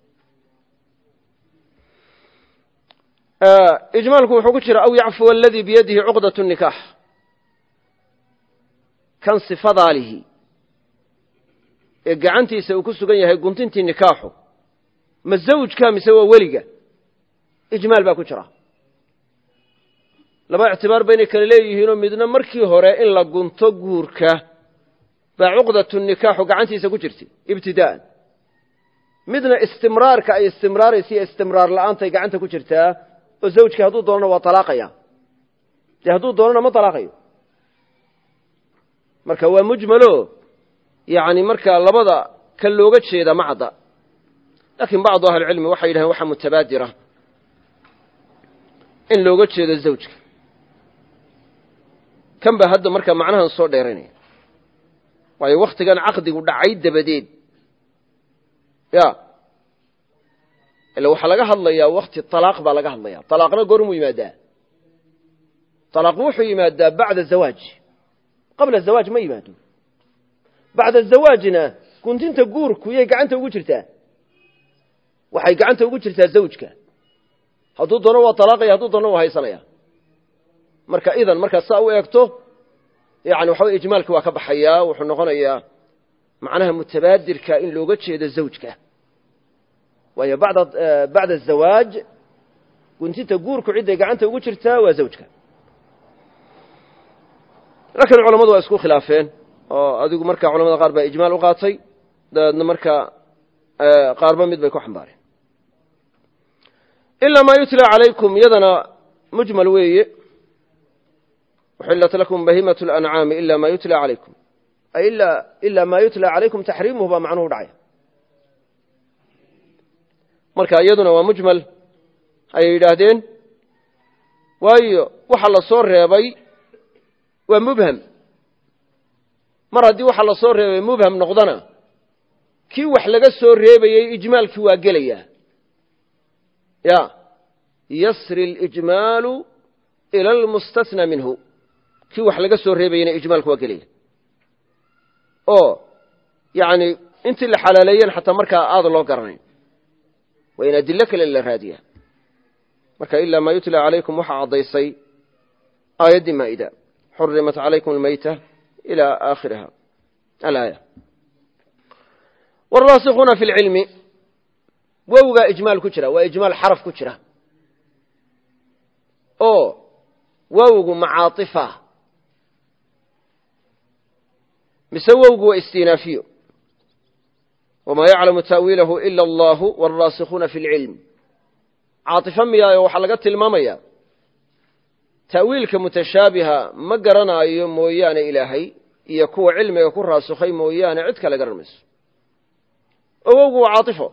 ijmaalku wuxuu ku jira aw yacfuwa aladii biyadihi cuqdaة الnikaax kan sifadaalihi ee gacantiisa uu ku sugan yahay guntintii nikaaxu ma zawjka mise waa weliga ijmaal baa ku jira laba ictibaar baynay kale leeyihiinoo midna markii hore in la gunto guurka baa cuqdatu nikaaxu gacantiisa ku jirtay ibtidaa'an midna istimraarka ay istimraaraysa iyo istimraar la'aantay gacanta ku jirtaa oo zawjkii hadduu doonana waa talaaqaya dee hadduu doonana ma talaaqayo marka waa mujmalo yani marka labada ka looga jeeda ma cadda laakiin bacdu ahlicilmi waxay yidhahdeen waxaa mutabaadira in looga jeedo zawjka kan ba hadda marka macnahan soo dheeraynaya waayo wakhtigan caqdigu dhacay dabadeed ya ila waxaa laga hadlayaa wakti talaaq baa laga hadlaya talaaqna goormuu yimaadaa طلاق wuxuu yimaadaa bacda zawaaj qabla zawaaj ma yimaado bacda zawaajna guntinta guurku yay gacanta ugu jirtaa waxay gacanta ugu jirtaa zawjka hadduu doono waa talaaqaya hadduu doono waa haysanaya marka idan marka saa u eegto yani waxa weeye ijmaalki waa ka baxayaa wuxuu noqonayaa macnaha mutabaadirka in looga jeedo zawjka waayo bacda zawaaj guntinta guurku ciday gacanta ugu jirtaa waa zawjka laakiin culamadu waa isku khilaafeen oo adigu marka culamada qaar baa ijmaal u qaatay dabeedna marka qaarba mid bay ku xambaareen ilaa maa yutla calaykum iyadana mujmal weeye uxillat lakum bahiimatu اlancaami ila ma yutla calaykum ay ilaa maa yutla calaykum taxriimuhu baa macnuhu dhacaya marka iyaduna waa mujmal ayay yidhaahdeen waayo waxa la soo reebay waa mubham mar haddii waxa la soo reebay mubham noqdana kii wax laga soo reebayey ijmaalkii waa gelayaa ya yasri اlijmaalu ila almustasna minhu kii wax laga soo reebayeyna ijmaalku waa gelaya oo yani intii la xalaaleeyeen xataa markaa aada loo garanayn waa in adilo kale la raadiya marka ilaa maa yutla calaykum waxaa caddaysay aayaddii maa'ida xurimat calaykum almayta ila aakhiriha alaaya wاlraasikuuna fi اlcilmi wowgaa ijmaal ku jira waa ijmaal xaraf ku jira oo wowgu macaaifa mise wowgu waa istinaafiyo wamaa yaclamu ta'wiilahu ila allahu wاlraasikuuna fi اlcilm caaطifo miyaayo waxaa laga tilmaamaya ta'wiilka mutashaabiha ma garanaayo mooyaane ilaahay iyo kuwa cilmiga ku raasukhay mooyaane cid kale garan mayso oo wowgu waa caaطifo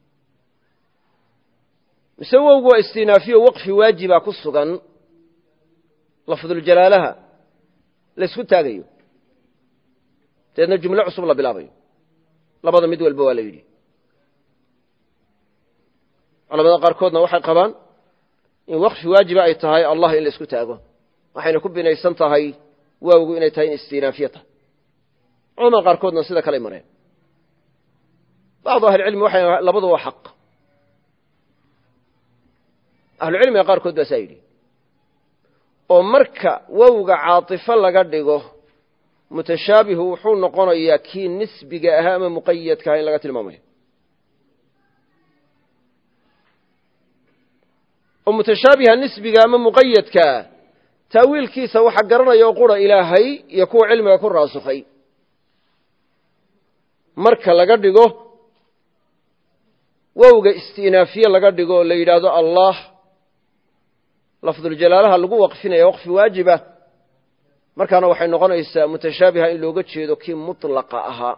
mise wowgu waa istinaafiyo waqfi waajiba ku sugan lafduljalaalaha laysku taagayo dabeedna jumlo cusub la bilaabayo labada mid walba waa la yidhi culamada qaarkoodna waxay qabaan in waqfi waajiba ay tahay allah in la isku taago waxayna ku binaysan tahay waawgu inay tahay in istinaafiye tahay culamada qaarkoodna sida kaley mareen bacdu ahlicilmi waxay labadu waa xaq ahlucilmiga qaarkood baa saa yidhi oo marka wowga caaطifo laga dhigo mutashaabihu wuxuu noqonayaa kii nisbiga ahaa ama muqayadka aha in laga tilmaamayo oo mutashaabiha nisbiga ama muqayadkaa taawiilkiisa waxa garanaya oo qura ilaahay iyo kuwa cilmiga ku raasukhay marka laga dhigo wowga istinaafiye laga dhigo oo la yidhaahdo allah lafduljalaalaha lagu waqfinaya waqfi waajiba markaana waxay noqonaysaa mutashaabiha in looga jeedo kii mulaqa ahaa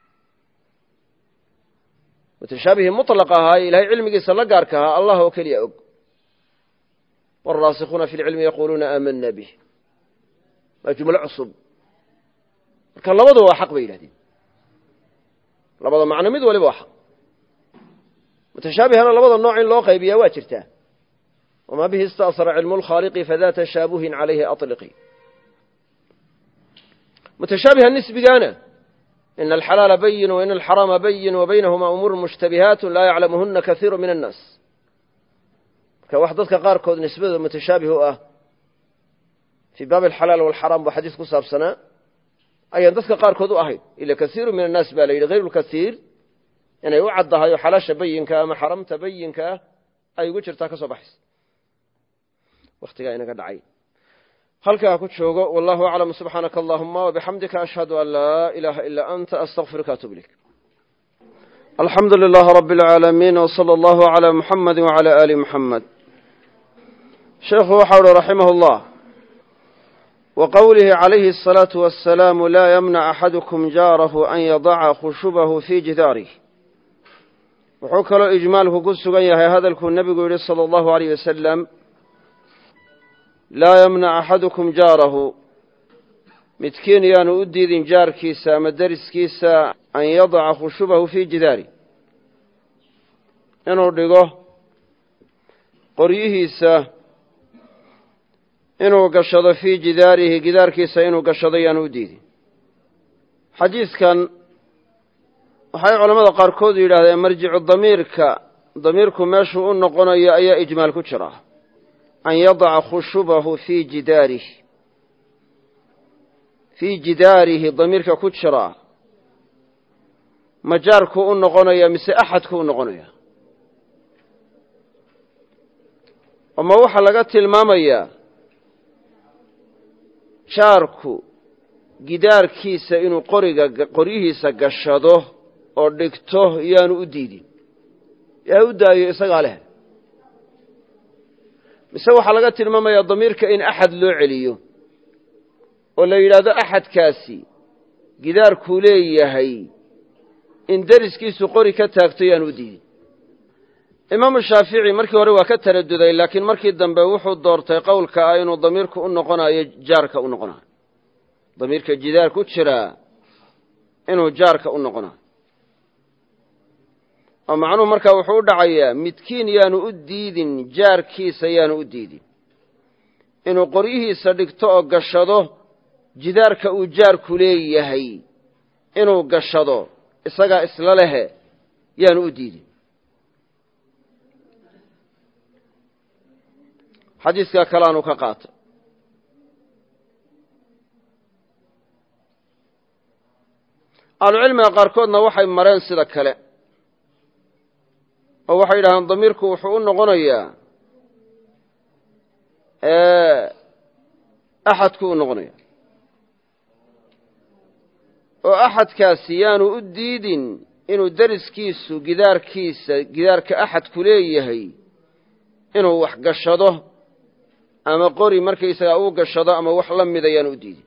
mutashaabihii mulaqa ahaa ee ilahay cilmigiisa la gaarka ahaa allah oo keliya og wاlraasikuuna fi اlcilmi yaquluuna aamana bih waa jumlo cusub marka labaduba waa xaq bay yidhahdeen labada macno mid waliba waa xaq mutashaabihana labada nooc in loo qaybiyaa waa jirtaa wamaa bihi ista'sara cilmu اlkhaaliqi fada tashaabuhin calayhi aطliqi mutashaabiha nisbigaana ina alxalaala bayin waina alxaraama bayin wabaynahuma umuuru mushtabihaat laa yaclamuhuna kaiiru min annaas marka wax dadka qaarkood nisbadooda mutashaabih u ah fii baabi alxalaal walxaraam buu xadiis ku saabsanaa ayaan dadka qaarkood u ahayn ila kaiiru min annaas baa la yidhi hayru lkaiir inay u caddahay oo xalaasha bayinka ama xaramta bayinka ah ay ugu jirtaa ka soo baxaysa wakhtigaa inaga dhacay halkaa ku joogo wallahu aclam subxaanaka allahuma wabixamdika ashhadu an laa ilaaha ilaa anta astaqfiruka atub ilayk alxamdu lilahi rabi اlcaalamiin wsala allahu calaa muxamadi wacala aali muxamed sheekhu waxau uhi raximah اllah wa qowlihi calayhi الsalaaةu wasalaamu laa yamnac axadukum jaarahu an yadaca khushubahu fii jidaarih wuxuu kaloo ijmaalku ku sugan yahay hadalkuu nebigu yidhi salى اllahu alayh wasalam laa yamnac axadukum jaarahu midkiin yaanu u diidin jaarkiisa ama deriskiisa an yadaca khushubahu fii jidaari inuu dhigo qoryihiisa inuu gashado fii jidaarihi gidaarkiisa inuu gashado yaanu u diidin xadiidkan waxay culamada qaarkood yidhaahdeen marjicu damiirku meeshuu u noqonayo ayaa ijmaal ku jira an yadaca khushubahu fii jidaarihi damiirka ku jira ma jaarkuu u noqonaya mise axadkuu u noqonaya ama waxaa laga tilmaamayaa jaarku gidaarkiisa inuu qoryihiisa gashado oo dhigto yaanu u diidin yaa u daayo isagaa leh mise waxaa laga tilmaamayaa damiirka in axad loo celiyo oo la yidhaahdo axadkaasi gidaarkuu leeyahay in deriskiisu qori ka taagto yaanu u diidin imaamu shaafici markii hore waa ka taraduday laakiin markii dambe wuxuu doortay qowlka ah inuu damiirku u noqonayo jaarka u noqonayo damiirka jidaar ku jiraa inuu jaarka u noqonayo oo macnuhu markaa wuxuu u dhacayaa midkiin yaanu u diidin jaarkiisa yaanu u diidin inuu qoryihiisa dhigto oo gashado jidaarka uu jaarku leeyahay inuu gashado isagaa isla lehe yaanu u diidin xadiiskaa kalaanu ka qaatay ahlucilmiga qaarkoodna waxay mareen sida kale oo waxay yidhahdeen damiirku wuxuu u noqonayaa axadku u noqonaya oo axadkaasi yaanu u diidin inuu deriskiisu gidaarka axadku leeyahay inuu wax gashado ama qori markaysagaa uu gashado ama wax la mida yaanu u diidin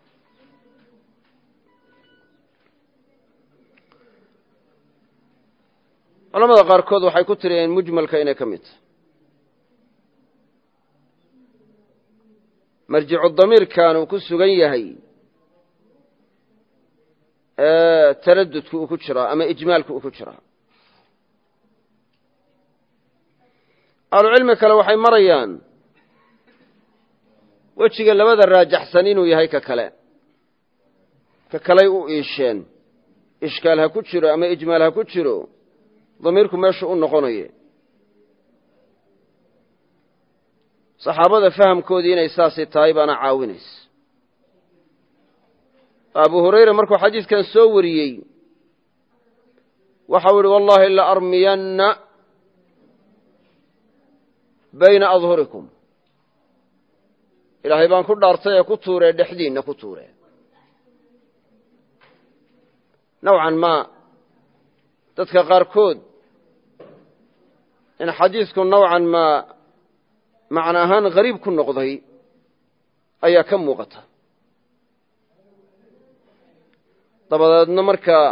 culamada qaarkood waxay ku tiriyeen mujmalka inay ka mid tahay marjicu damiirkan uu ku sugan yahay taradudku uu ku jiraa ama ijmaalku uu ku jiraa ahlucilmi kale waxay marayaan wejiga labada raajaxsan inuu yahay ka kaley u iisheen ishkaal ha ku jiro ama ijmaal ha ku jiro damiirku meeshu u noqonaye saxaabada fahamkoodii inay saasay tahay baana caawinaysa abu hurayra markuu xadiidkan soo wariyey waxau ihi wallahi la armiyanna bayna adhurikum ilaahay baan ku dhaartay ee ku tuuree dhexdiinna ku tuuree nowcan maa dadka qaarkood in xadiisku nowcan maa macna ahaan hariib ku noqday ayaa ka muuqata dabadeedna markaa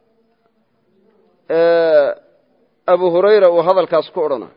abu hurayra uu hadalkaas ku odhana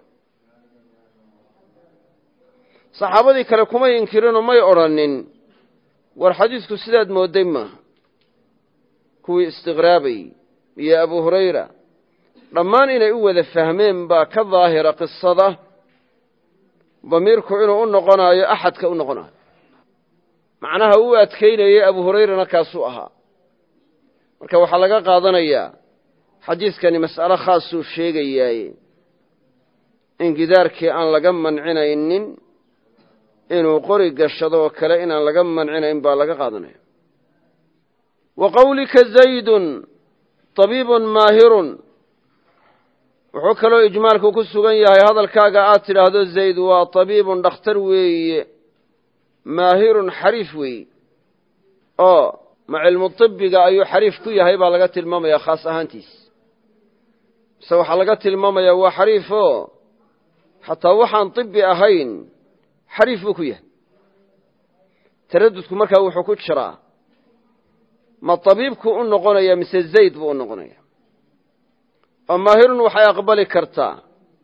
saxaabadii kale kumay inkirinoo may odrhanin war xadiisku sidaad moodday maaha kuwii istiqraabayy iyo abu hurayra dhammaan inay u wada fahmeen baa ka daahira qisada damiirku inuu u noqonaayo axadka u noqonaayo macnaha uu adkaynayey abu hurayrana kaasuu ahaa marka waxaa laga qaadanayaa xadiiskani mas'alo khaasuu sheegayaaye in gidaarkii aan laga mancinaynin inuu qori gashado oo kale inaan laga mancinayn baa laga qaadanaya wa qawlika zaydun tabiibun maahirun wuxuu kaloo ijmaalku ku sugan yahay hadalkaaga aad tidhaahdo zayd waa tabiibun dhakhtar weeye maahirun xariif weeye oo ma cilmu طibbiga ayuu xariif ku yahay baa laga tilmaamayaa khaas ahaantiis mise waxaa laga tilmaamayaa waa xariifoo xataa waxaan طibbi ahayn xariif buu ku yahay taradudku markaa wuxuu ku jiraa ma tabiibku u noqonaya mise zayd buu u noqonaya oo maahirun waxay aqbali kartaa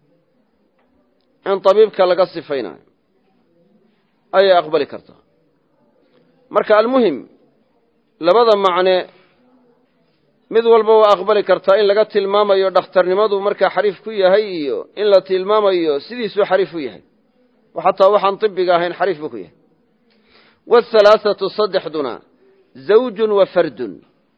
in tabiibka laga sifaynayo ayay aqbali kartaa marka almuhim labada macne mid walba waa aqbali kartaa in laga tilmaamayo dhakhtarnimadu markaa xariif ku yahay iyo in la tilmaamayo sidiisuu xariif u yahay oo xataa waxaan طibbiga ahayn xariif buu ku yahay waalhalaaثatu saddexduna zawjun wa fardun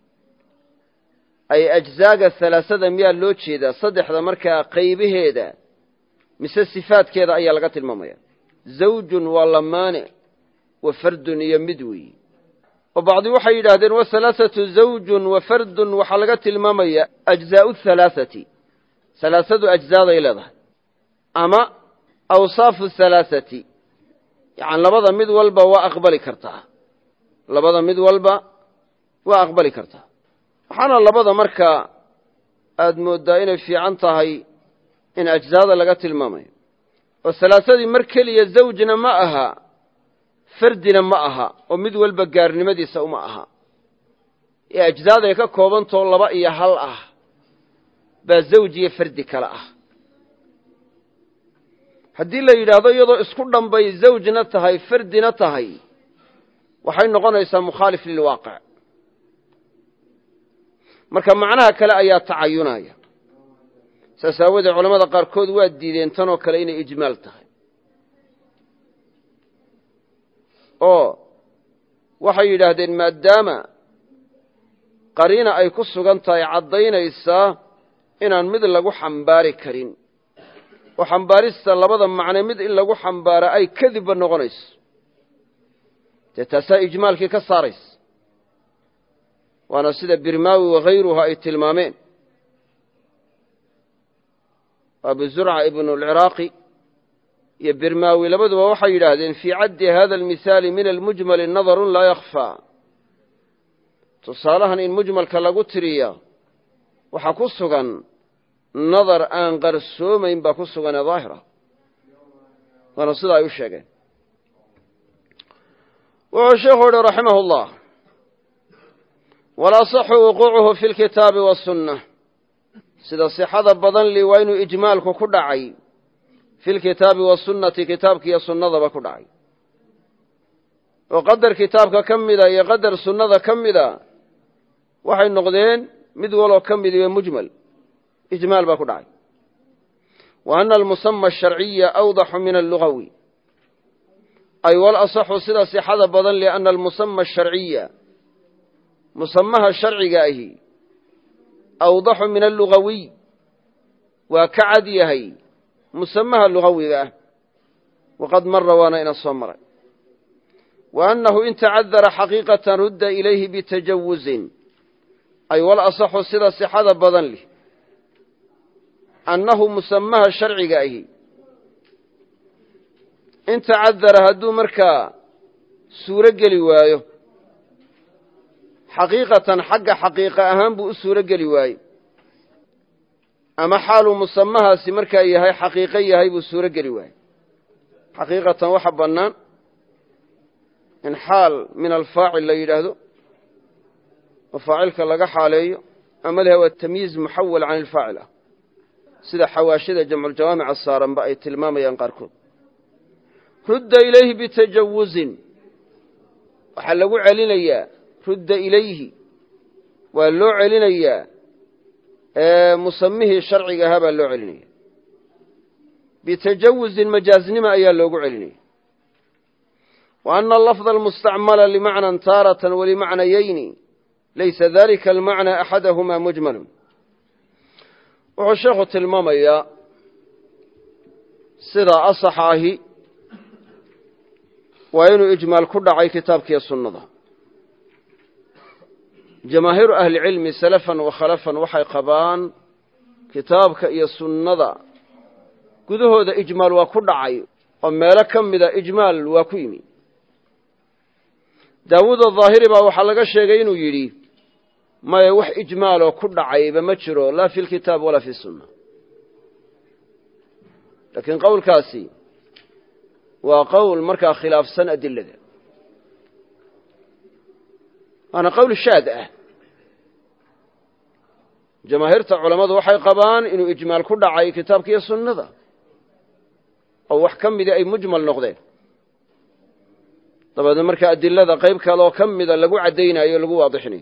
ay ajzaaga halaasada miyaa loo jeedaa saddexda markaa qaybaheeda mise sifaadkeeda ayaa laga tilmaamaya zawjun waa lamaane wa fardun iyo mid weeyi oo bacdi waxay yidhaahdeen wahalaaثatu zawjun wa fardun waxaa laga tilmaamaya ajzaau halaaثati halaasadu ajzaaday leedahay ama awsaafu halaaثati yani labada mid walba waa aqbali kartaa labada mid walba waa aqbali kartaa waxaana labada markaa aad mooddaa inay fiican tahay in ajzaada laga tilmaamayo oo halaasadii mar keliya zawjna ma aha fardina ma aha oo mid walba gaarnimadiisa uma aha ee ajzaaday ka koobantoo laba iyo hal ah baa zawj iyo fardi kale ah haddii la yidhaahdo iyadoo isku dhanbay zawjna tahay fardina tahay waxay noqonaysaa mukhaalif lilwaaqic marka macnaha kale ayaa tacayunaya saas aawoodee culamada qaarkood waa diideen tanoo kale inay ijmaal tahay oo waxay yidhaahdeen maadaama qariina ay ku sugan tahay caddaynaysaa inaan mid lagu xambaari karin oo xambaarista labada macne mid in lagu xambaara ay kadibba noqonayso dee taasaa ijmaalkii ka saaraysa waana sida birmaawi wakayruha ay tilmaameen abu zurca ibnu alciraaqi iyo birmaawi labaduba waxay yidhaahdeen fii caddi hada almithaali min almujmali nadarun laa yakhfaa tusaalahan in mujmalka lagu tiriya waxaa ku sugan nadar aan qarsoomayn baa ku suganee daahira waana sida ay u sheegeen wuxuu sheekhu yihi raximah اllah walaصxu wuquucuhu fi lkitaabi wasunna sida sixada badan li waa inuu ijmaalku ku dhacay fi lkitaabi wasunnati kitaabka iyo sunnadaba ku dhacay oo qadar kitaabka ka mida iyo qadar sunnada ka mida waxay noqdeen mid waloo ka mid iyo mujmal ijmaal baa ku dhacay wa ana almusama asharciya awdaxu min allugawi ay walasaxu sida sixada badan liana almusama asharciya musamaha sharciga ahi awdaxu min allugawiy waa ka cad yahay musamaha lugawiga ah waqad mara waana ina soo maray wa annahu in tacadara xaqiiqatan rudda ilayhi bitajawuzin ay walasaxu sida sixada badan leh annahu musamaha sharciga ahi in tacadara hadduu markaa suuro geli waayo xaqiiqatan xagga xaqiiqa ahaan buu u suuro geli waaye ama xaaluu musamahaasi markaa yahay xaqiiqo yahay buu suuro geli waaye xaqiiqatan waxa bannaan in xaal min alfaacil la yidhaahdo oo faacilka laga xaaleeyo ama leh waa tamyiiz muxawal can ilfaacil ah sida xawaashida jamculjawaamica saaranba ay tilmaamayaan qaarkood rudda ilayhi bitajawuzin waxaa lagu celinayaa rudda ilayhi waa loo celinayaa musamihii sharciga ahaa baa loo celinaya bitajawuzin majaaznima ayaa loogu celinaya wa ana alafda almustacmala limacnan taaratan walimacnayayni laysa dalika almacna axadahumaa mujmalun wuxuu sheekhu tilmaamayaa sidaa asaxa ahi waa inuu ijmaal ku dhacay kitaabkiiyo sunnada jamaahiiru ahlicilmi salafan wa khalafan waxay qabaan kitaabka iyo sunnada gudahooda ijmaal waa ku dhacay oo meelo ka mida ijmaal waa ku yimi daawuud ahaahiri baa waxaa laga sheegay inuu yidhi maya wax ijmaaloo ku dhacayba ma jiro laa fi lkitaab walaa fi sunna laakiin qowlkaasi waa qowl markaa khilaafsan adilada waana qowl shaad ah jamaahiirta culammadu waxay qabaan inuu ijmaal ku dhacay kitaabka iyo sunnada oo wax ka mida ay mujmal noqdeen dabeedna markaa adilada qayb kale oo ka mida lagu caddaynayo o lagu waadixinayo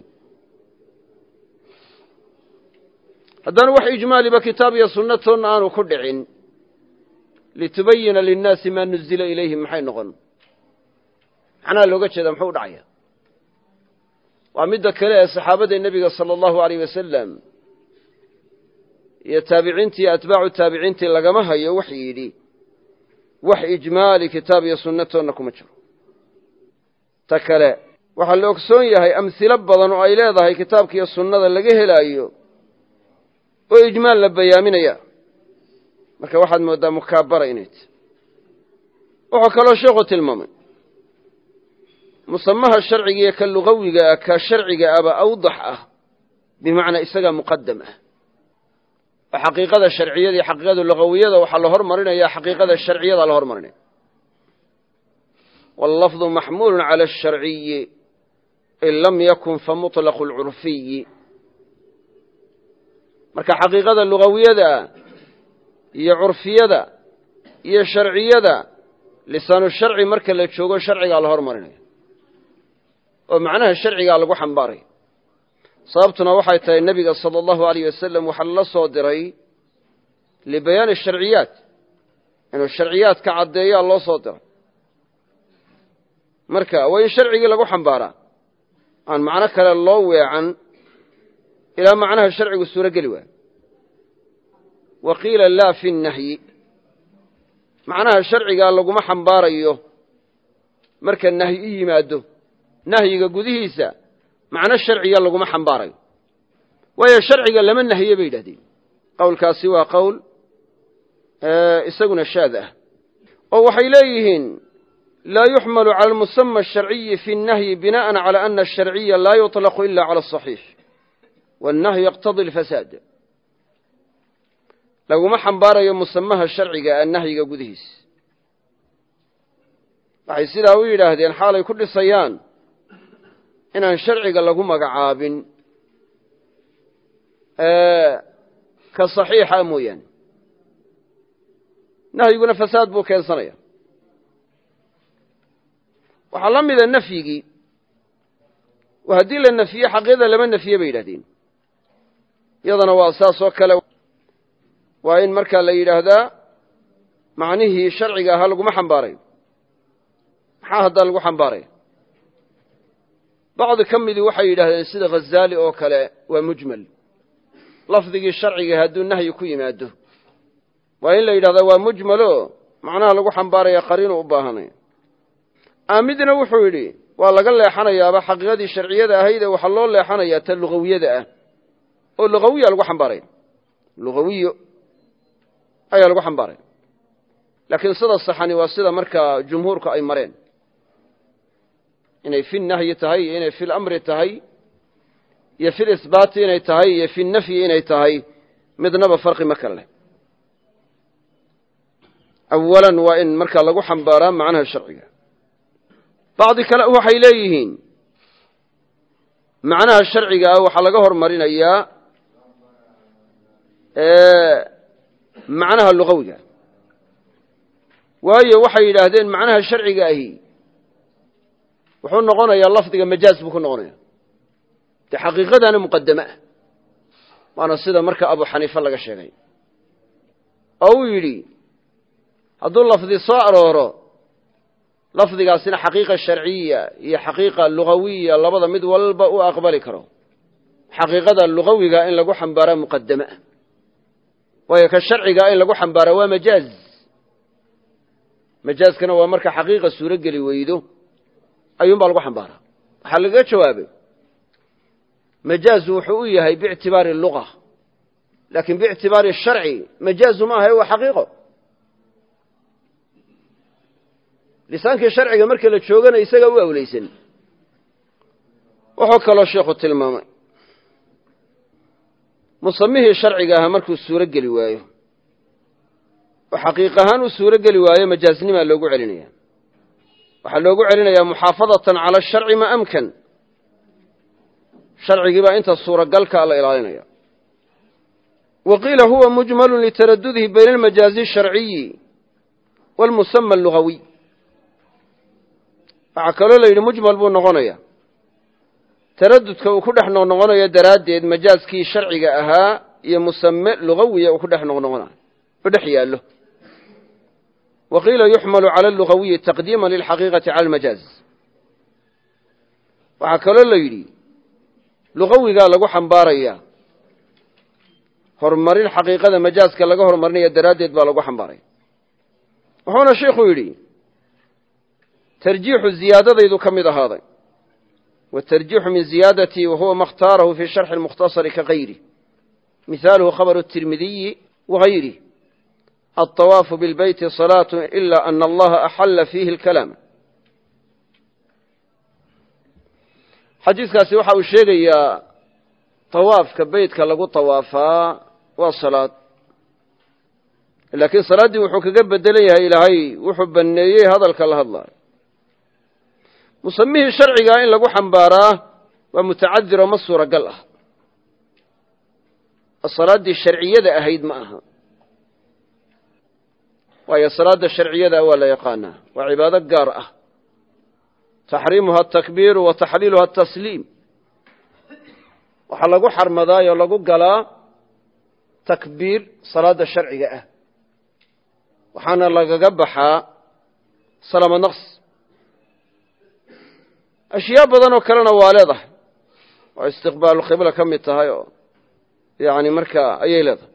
haddana wax ijmaaliba kitaab iyo sunnatoonna aanu ku dhicin litubayina linnaasi maa nuzila ilayhim maxay noqon macnaha looga jeeda muxuu u dhacaya waa midda kale ee saxaabada nebiga sala allahu alayh wasalam iyo taabiciintii iyo atbaacu taabiciintii lagama hayo wax yidhi wax ijmaali kitaab iyo sunnatoonna kuma jiro ta kale waxaa la ogsoon yahay amhilo badan oo ay leedahay kitaabka iyo sunnada laga helaayo oo ijmaal la bayaaminaya marka waxaad mooddaa mukaabara inay tahay wuxuu kaloo sheekhu tilmaamay musamaha sharciga iyo ka lugawiga ah ka sharciga aba awdax ah bimacnaa isagaa muqadam ah oo xaqiiqada sharciyada iyo xaqiiqada lugawiyada waxaa la hormarinaya xaqiiqada sharciyada la hormarinaya wallafdu maxmuulun cala asharciyi in lam yakun famuطlaqu alcurfiyi marka xaqiiqada lugawiyada iyo curfiyada iyo sharciyada lisaanu sharci marka la joogo sharcigaa la hormarinaya oo macnaha sharcigaa lagu xambaaray sababtuna waxay tahay nebiga sala allahu alayh wasalam waxaa la soo diray libayaani sharciyaat inuu sharciyaad ka caddeeyaa loo soo diray marka waa in sharcigii lagu xambaaraa aan macno kale loo weecan ilaa macnaha sharcigu suuro geli waayo wa qiila laa fi nnahyi macnaha sharcigaa laguma xambaarayo marka nahyi u yimaado nahyiga gudihiisa macno sharciga laguma xambaarayo waayo sharciga lama nahiye bay yidhahdeen qowlkaasi waa qowl isaguna shaad ah oo waxay leeyihiin laa yuxmalu cala almusama asharciyi fi nnahyi bina'an cala ana asharciya laa yuطlaqu ila cala asaxiix wannahyu yaqtadi alfasaad laguma xambaarayo musamaha sharciga ah nahyiga gudihiisa waxay sidaa u yidhaahdeen xaalay ku dhisayaan inaan sharciga lagu magacaabin ka saxiixa mooyaane nahyiguna fasaad buu keensanaya waxaa la mida nafyigii oo haddii la nafiye xaqiiqada lama nafiye bay yidhahdeen iyadana waa saas oo kale waa in markaa la yidhaahdaa macnihii sharciga ahaa laguma xambaarayo maxaa haddaa lagu xambaaraya bacdi ka midii waxay yidhahdeen sida ghazaali oo kale waa mujmal lafdigii sharciga hadduu nahyi ku yimaado waa in la yidhahdaa waa mujmalo macnaha lagu xambaaraya qariinu u baahanaya aamidna wuxuu yidhi waa laga leexanayaaba xaqiiqadii sharciyada ahayd ee waxaa loo leexanayaa ta lugawiyada ah oo lugawiya lagu xambaaraya lugawiyo ayaa lagu xambaaraya laakiin sida saxani waa sida markaa jumhuurku ay mareen inay fi nahyi tahay iyo inay fi lamri tahay iyo fi lisbaati inay tahay iyo fi nafyi inay tahay midnaba farqi ma kale leh awalan waa in markaa lagu xambaaraa macnaha sharciga bacdi kale waxay leeyihiin macnaha sharciga ah waxaa laga hormarinayaa macnaha lugawiga waayo waxay yidhaahdeen macnaha sharciga ahi wuxuu noqonayaa lafdiga majaaz buu ku noqonaya dee xaqiiqadaana muqadame ah waana sida marka abu xaniife laga sheegay oo uu yidhi hadduu lafdi soo arooro lafdigaasina xaqiiqa sharciya iyo xaqiiqa lugawiya labada mid walba u aqbali karo xaqiiqada lugawiga in lagu xambaara muqadame ah waayo ka sharciga in lagu xambaara waa majaaz majaazkana waa marka xaqiiqa suuro geli weydo ayuunbaa lagu xambaaraa waxaa lagaga jawaabay majaazu wuxuu u yahay biictibaari luga laakiin biictibaari sharci majaazu ma aha waa xaqiiqo lisaankii sharciga marka la joogana isagaa u awleysan wuxuu kaloo sheekhu tilmaamay musamihii sharciga ahaa markuu suuro geli waayo oo xaqiiq ahaan u suuro geli waayo majaaznimaa loogu celinaya waxaa loogu celinayaa muxaafadatan cala asharci ma amkan sharcigii baa inta suuragalkaa la ilaalinaya wa qiila huwa mujmalun litaradudihi bayna almajaazi asharciyi waalmusama allugawiy waxaa kaloo la yidhi mujmal buu noqonaya taradudka uu ku dhex noqnoqonayo daraaddeed majaazkii sharciga ahaa iyo musame lugawiya uu ku dhex noqnoqonayo u dhex yaallo wa qiila yuxmalu cala allugawiyi taqdiiman lilxaqiiqati cala almajaaz waxaa kaloo la yidhi lugawigaa lagu xambaarayaa horumarin xaqiiqada majaaska laga horumarinaya daraaddeed baa lagu xambaaraya wuxuuna sheikhu yidhi tarjiixu ziyaadadaydu ka mid ahaaday watarjiixu min ziyaadatii wahuwa ma اkhtaarahu fii sharxi اlmukhtasari kagayri mihaaluhu khabaru الtirmidiyi wagayrih aلطawaafu bilbeyti salaaة ila ana allaha axalla fiihi اlkalaam xadiiskaasi waxa uu sheegayaa tawaafka beytka lagu tawaafaa waa salaad laakiin salaaddii wuxuu kaga bedelan yahay ilaahay wuxuu banneeyey hadalka la hadlaayo musamihii sharcigaa in lagu xambaaraa waa mutacadir oo ma suuragal ah salaaddii sharciyada ahayd ma aha waayo salaadda sharciyada waa la yaqaanaa waa cibaado gaar ah taxriimuha atakbiiru wa taxliiluha atasliim waxaa lagu xarmadaayoo lagu galaa takbiir salaadda sharciga ah waxaana lagaga baxaa salaamo naqs ashyaa badan oo kalena waa leedahay oo istiqbaalu qibla ka mid tahay oo yani markaa ayay leedahay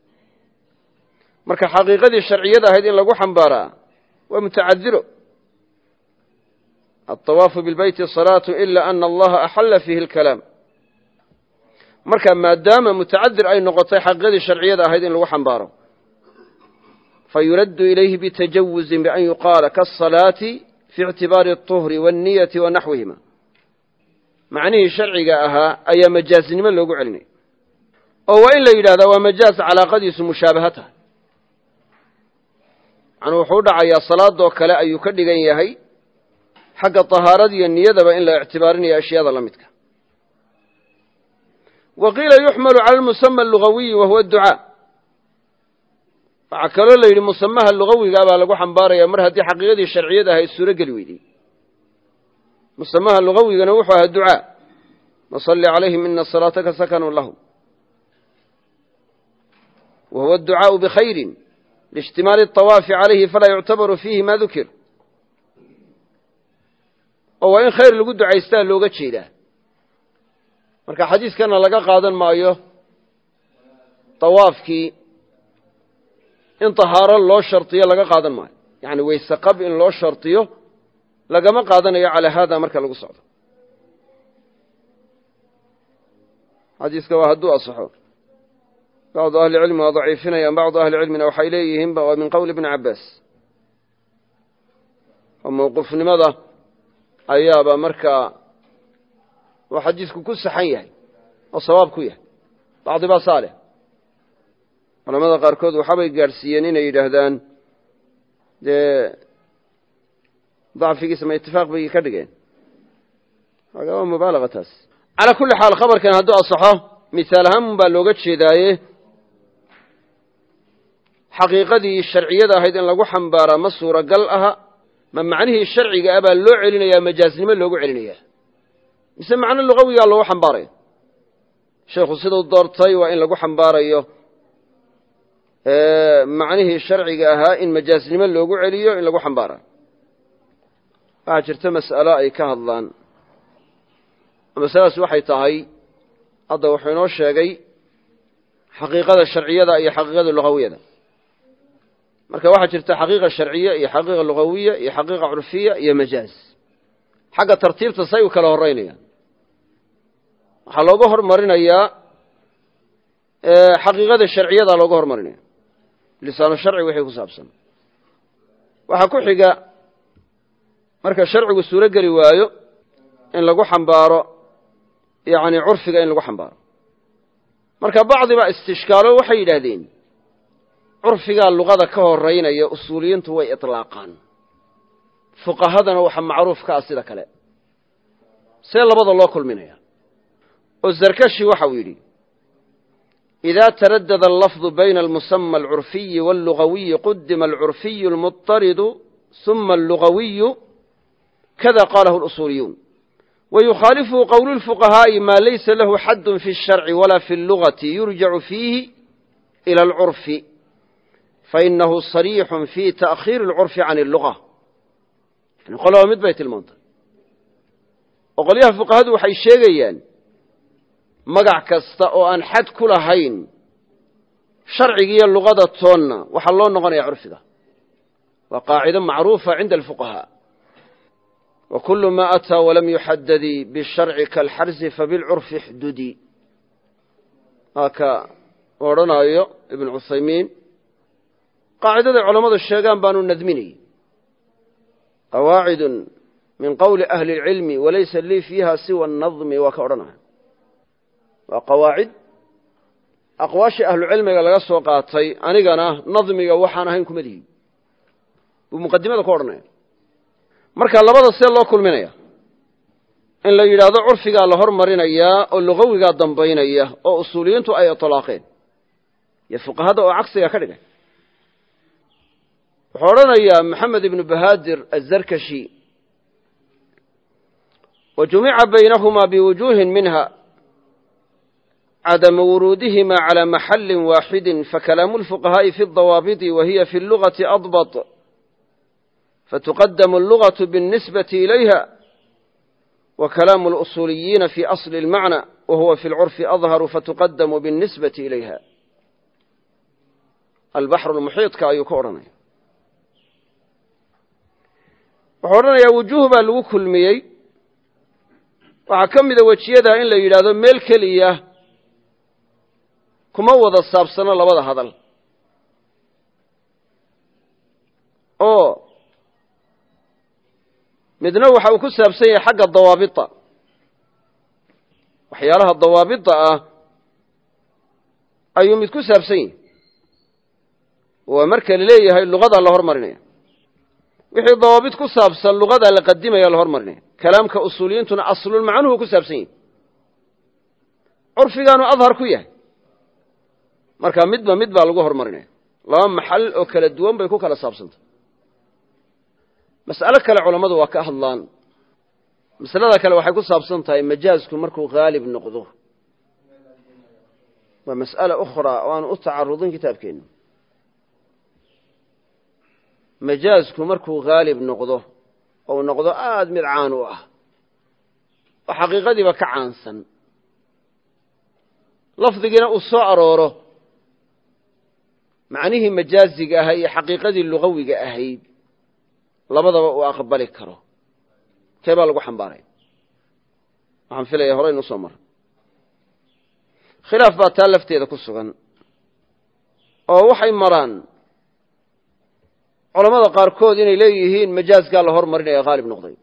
marka xaqiiqadii sharciyada ahayd in lagu xambaaraa waa mutacadiro aلطawaafu bilbeyti salaatu ila ana allaha axalla fiihi اlkalaam marka maadaama mutacadir ay noqotay xaqiiqadii sharciyada ahayd in lagu xambaaro fayuraddu ilayhi bitajawuzin bian yuqaala kaالصalaati fi ictibaari الطuhri wالniyati wa naxwihima macnihii sharciga ahaa ayaa majaaznimo loogu celinaya oo waa in la yidhahdaa waa majaaz calaaqadiisu mushaabaha tahay macnuu wuxuu u dhacayaa salaadoo kale ayuu ka dhigan yahay xagga طahaarada iyo niyadaba in la ictibaarinayo ashyaada la midka wa qiila yuxmalu cala almusama alugawiyi wa huwa adducaa waxaa kaloo la yidhi musamaha lugawigaa baa lagu xambaaraya mar haddii xaqiiqadii sharciyada ahayd suuro geli weydey musamaha lugawigana wuxuu ahaa ducaa wasalli calayhim ina salaataka sakanun lahum wa huwa adducaau bikhayrin liishtimaali aطawaafi calayhi falaa yuctabaru fiihi ma dukir oo waa in khayr lagu ducaystaa looga jeedaa marka xadiiskana laga qaadan maayo tawaafkii in tahaaro loo shardiyo laga qaadan maayo yani weyse qab in loo shardiyo lagama qaadanayo calaa haada marka lagu socdo xadiiska waa hadduu asaxo bacdu ahli cilmi waa daciifinayaan bacdu ahli cilmina waxay leeyihiin waa min qowli ibni cabaas oo mawquufnimada ayaaba markaa uu xadiisku ku saxan yahay oo sawaab ku yahay bacdi baa saaleh culamada qaarkood waxaabay gaadhsiiyeen inay yidhaahdaan dee dacfigiisa ma itifaaq bay ka dhigeen waa mubaalaga taas calaa kulli xaal khabarkan hadduu asaxo misaal ahaan baa looga jeedaaye xaqiiqadii sharciyada ahayd in lagu xambaaraa ma suuragal aha ma macnihii sharciga ah baa loo celinayaa majaaznimo loogu celinayaa mise macno lugawigaa loogu xambaarayo sheekhu siduu doortay waa in lagu xambaarayo macnihii sharciga ahaa in majaaznimo loogu celiyo in lagu xambaarayo waxaa jirta mas'alo ay ka hadlaan masaladaas waxay tahay hadda wuxuu inoo sheegay xaqiiqada sharciyada iyo xaqiiqada lugawiyada marka waxaa jirta xaqiiqa sharciya iyo xaqiiqa lugawiya iyo xaqiiqa curfiya iyo majaaz xagga tartiibta say u kala horeynayaan waxaa looga hormarinayaa xaqiiqada sharciyada looga hormarinaya lisaanu sharci wixii ku saabsan waxaa ku xiga marka sharcigu suuro geli waayo in lagu xambaaro yani curfiga in lagu xambaaro marka bacdi baa istishkaalo waxay yidhaahdeen curfigaa luqada ka horeynaya usuuliyiintu way iطlaaqaan fuqahadana waxa macruuf ka ah sida kale see labada loo kulminaya oo zarkashi waxa uu yidhi إida taradada allafظu bayna almusama alcurfiyi wاllugawiyi qudima alcurfiyu اlmuطaridu ثuma allugawiyu kada qalahu اlusuuliyuun wayukhaalifuhu qowlu اlfuqahaaءi ma laysa lahu xad fi الsharci wala fi اllugati yurjacu fiihi ilى اlcurfi fainahu صariixu fi taأkhiiri اlcurfi can اlluga yani qolaba mid bay tilmaantay qolyaha fuqahadu waxay sheegayaan magac kasta oo aan xad ku lahayn sharciga iyo luqada toonna waxa loo noqonaya curfiga waa qaacido macruufa cinda alfuqahaa wa kullu ma ataa walam yuxaddadi bisharci kalxarsi fabilcurfi xdudi haka odhanayo ibn cuthaymiin qaacidaday culammadu sheegaan baanu nadminayay qawaacidun min qowli ahli اlcilmi walaysa lii fiiha siwa anadmi waa ka odhanaya waa qawaacid aqwaashii ahlucilmiga laga soo qaatay anigana nadmiga waxaan ahayn kuma lihi buu muqadimada ku odhanaya marka labada see loo kulminaya in la yidhaahdo curfigaa la hormarinayaa oo lugawigaa dambaynaya oo usuuliyiintu ay iطlaaqeen iyo fuqahada oo cagsiga ka dhigay wuxuu odhanayaa maxamed ibnu bahaadir azarkashi wa jumica baynahuma biwujuuhin minha cadama wuruudihima calى maxali waaxidi fakalaamu اlfuqahaaءi fi اdawaabiti wa hiya fi اllugati adbaط فتقدم اللغة بالنسبة إليها وكلام الأصوليين في أصل المعنى وهو في العرف أظهر فتقدم بالنسبة إليها البحر المحيط كأيو كورنا وحورنا يا وجوه بالوك الميي وحكم إذا وجيدا إن لا يلاذا ملك ليه كموض السابسنا لبدا هذا midna waxa uu ku saabsan yahay xagga dawaabita waxyaalaha dawaabita ah ayuu mid ku saabsan yahay waa marka la leeyahay luqada la hormarinaya wixii dawaabit ku saabsan luqada la qadimaya la hormarinaya kalaamka usuuliyintuna aslul macnuhu ku saabsan yahay curfigaanu adhar ku yahay marka mid baa lagu hormarinaya laba maxal oo kala duwan bay ku kala saabsantay mas'alo kale culammadu waa ka hadlaan masalada kale waxay ku saabsan tahay majaazku markuu haalib noqdo waa mas'ala ukhra oo aan u tacarudin kitaabkeenna majaazku markuu haalib noqdo ou noqdo aad mid caan u ah oo xaqiiqadiiba ka caansan lafdigiina uu soo arooro macnihii majaaziga ahaa iyo xaqiiqadii lugawiga ahayd labadaba uu aqbali karo kee baa lagu xambaaray waxaan filaya hore inu soo mara khilaaf baa taa lafteeda ku sugan oo waxay maraan culammada qaarkood inay leeyihiin majaazkaa la hormarinaya haalib noqday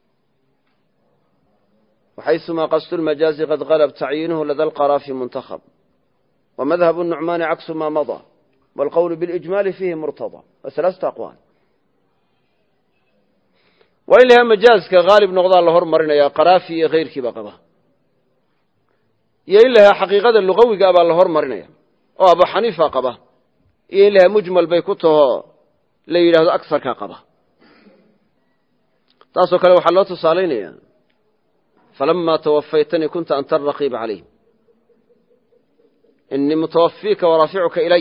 waxaysumaa qasdu lmajaazi qad qalab tacyiinuhu lada alqaraafi muntakhab wamadhabu nucmaani caksu maa madaa waalqowlu bilijmaali fiihi murtadaa waa alaasata aqwaal waa in lahaa majaazka haalib noqdaa la hormarinayaa qaraafi iyo kayrkiiba qaba iyo in lahaa xaqiiqada lugawiga baa la hormarinaya oo abu xaniifa qaba iyo in lahaa mujmal bay ku taho la yidhaahdo agsarkaa qaba taasoo kale waxaa loo tusaalaynaya falamaa tawafaytanii kunta anta araqiiba calayhim inii mutawafiika waraaficuka ilay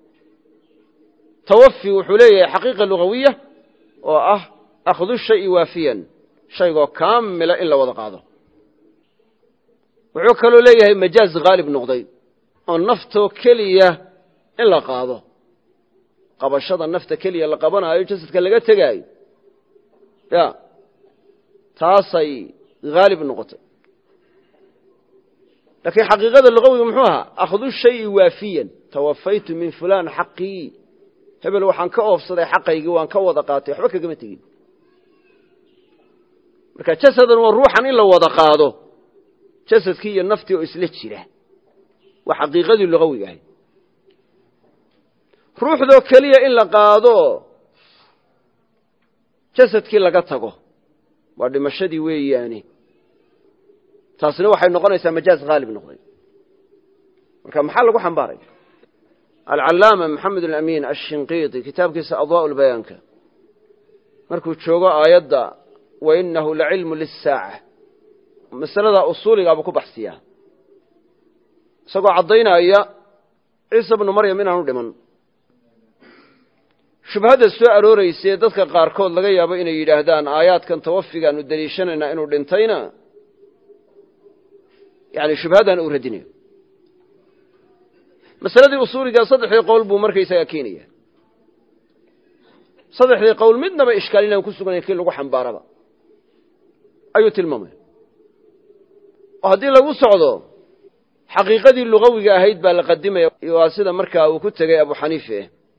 tawafi wuxuu leeyahay xaqiiqa lugawiya oo ah akhdu shayi waafiyan shaygoo kaamila in la wada qaado wuxuu kaloo leeyahay majaaz haalib noqday oo naftoo keliya in la qaado qabashada nafta keliya la qabanaayo jasadka laga tegaayo ya taasay haalib noqotay laakiin xaqiiqada lugawiga muxuu ahaa akhdu shayi waafiyan tawafaytu min fulaan xaqii hebel waxaan ka oofsaday xaqaygii waan ka wada qaatay waxba kagama tegin marka jasadan waa ruuxan in la wada qaado jasadkii iyo naftii oo isla jira waa xaqiiqadii lugawiga ahayd ruuxdoo keliya in la qaado jasadkii laga tago waa dhimashadii weeyaane taasina waxay noqonaysaa majaaz haalib noqday marka maxaa lagu xambaaray alcallaama maxamed alamin ashinqiiti kitaabkiisa adwaa'u lbayaanka markuu joogo aayadda wainahu lacilmu lisaaca masalada usuuligaabuu ku baxsiyaa isagoo caddaynaya ciisa bnu maryam inaanu dhiman shubhadda soo arooraysee dadka qaarkood laga yaabo inay yidhaahdaan aayaadkan tawafigaanu deliishanaynaa inuu dhintayna yani shubhadan uu radinayo masaladii usuuliga saddexdii qowl buu markaysaga keenaya saddexdii qowl midnaba ishkaal inaan ku suganay kii lagu xambaaraba ayuu tilmaamaya oo haddii lagu socdo xaqiiqadii lugawiga ahayd baa la qadimaya waa sida markaa uu ku tegey abu xaniife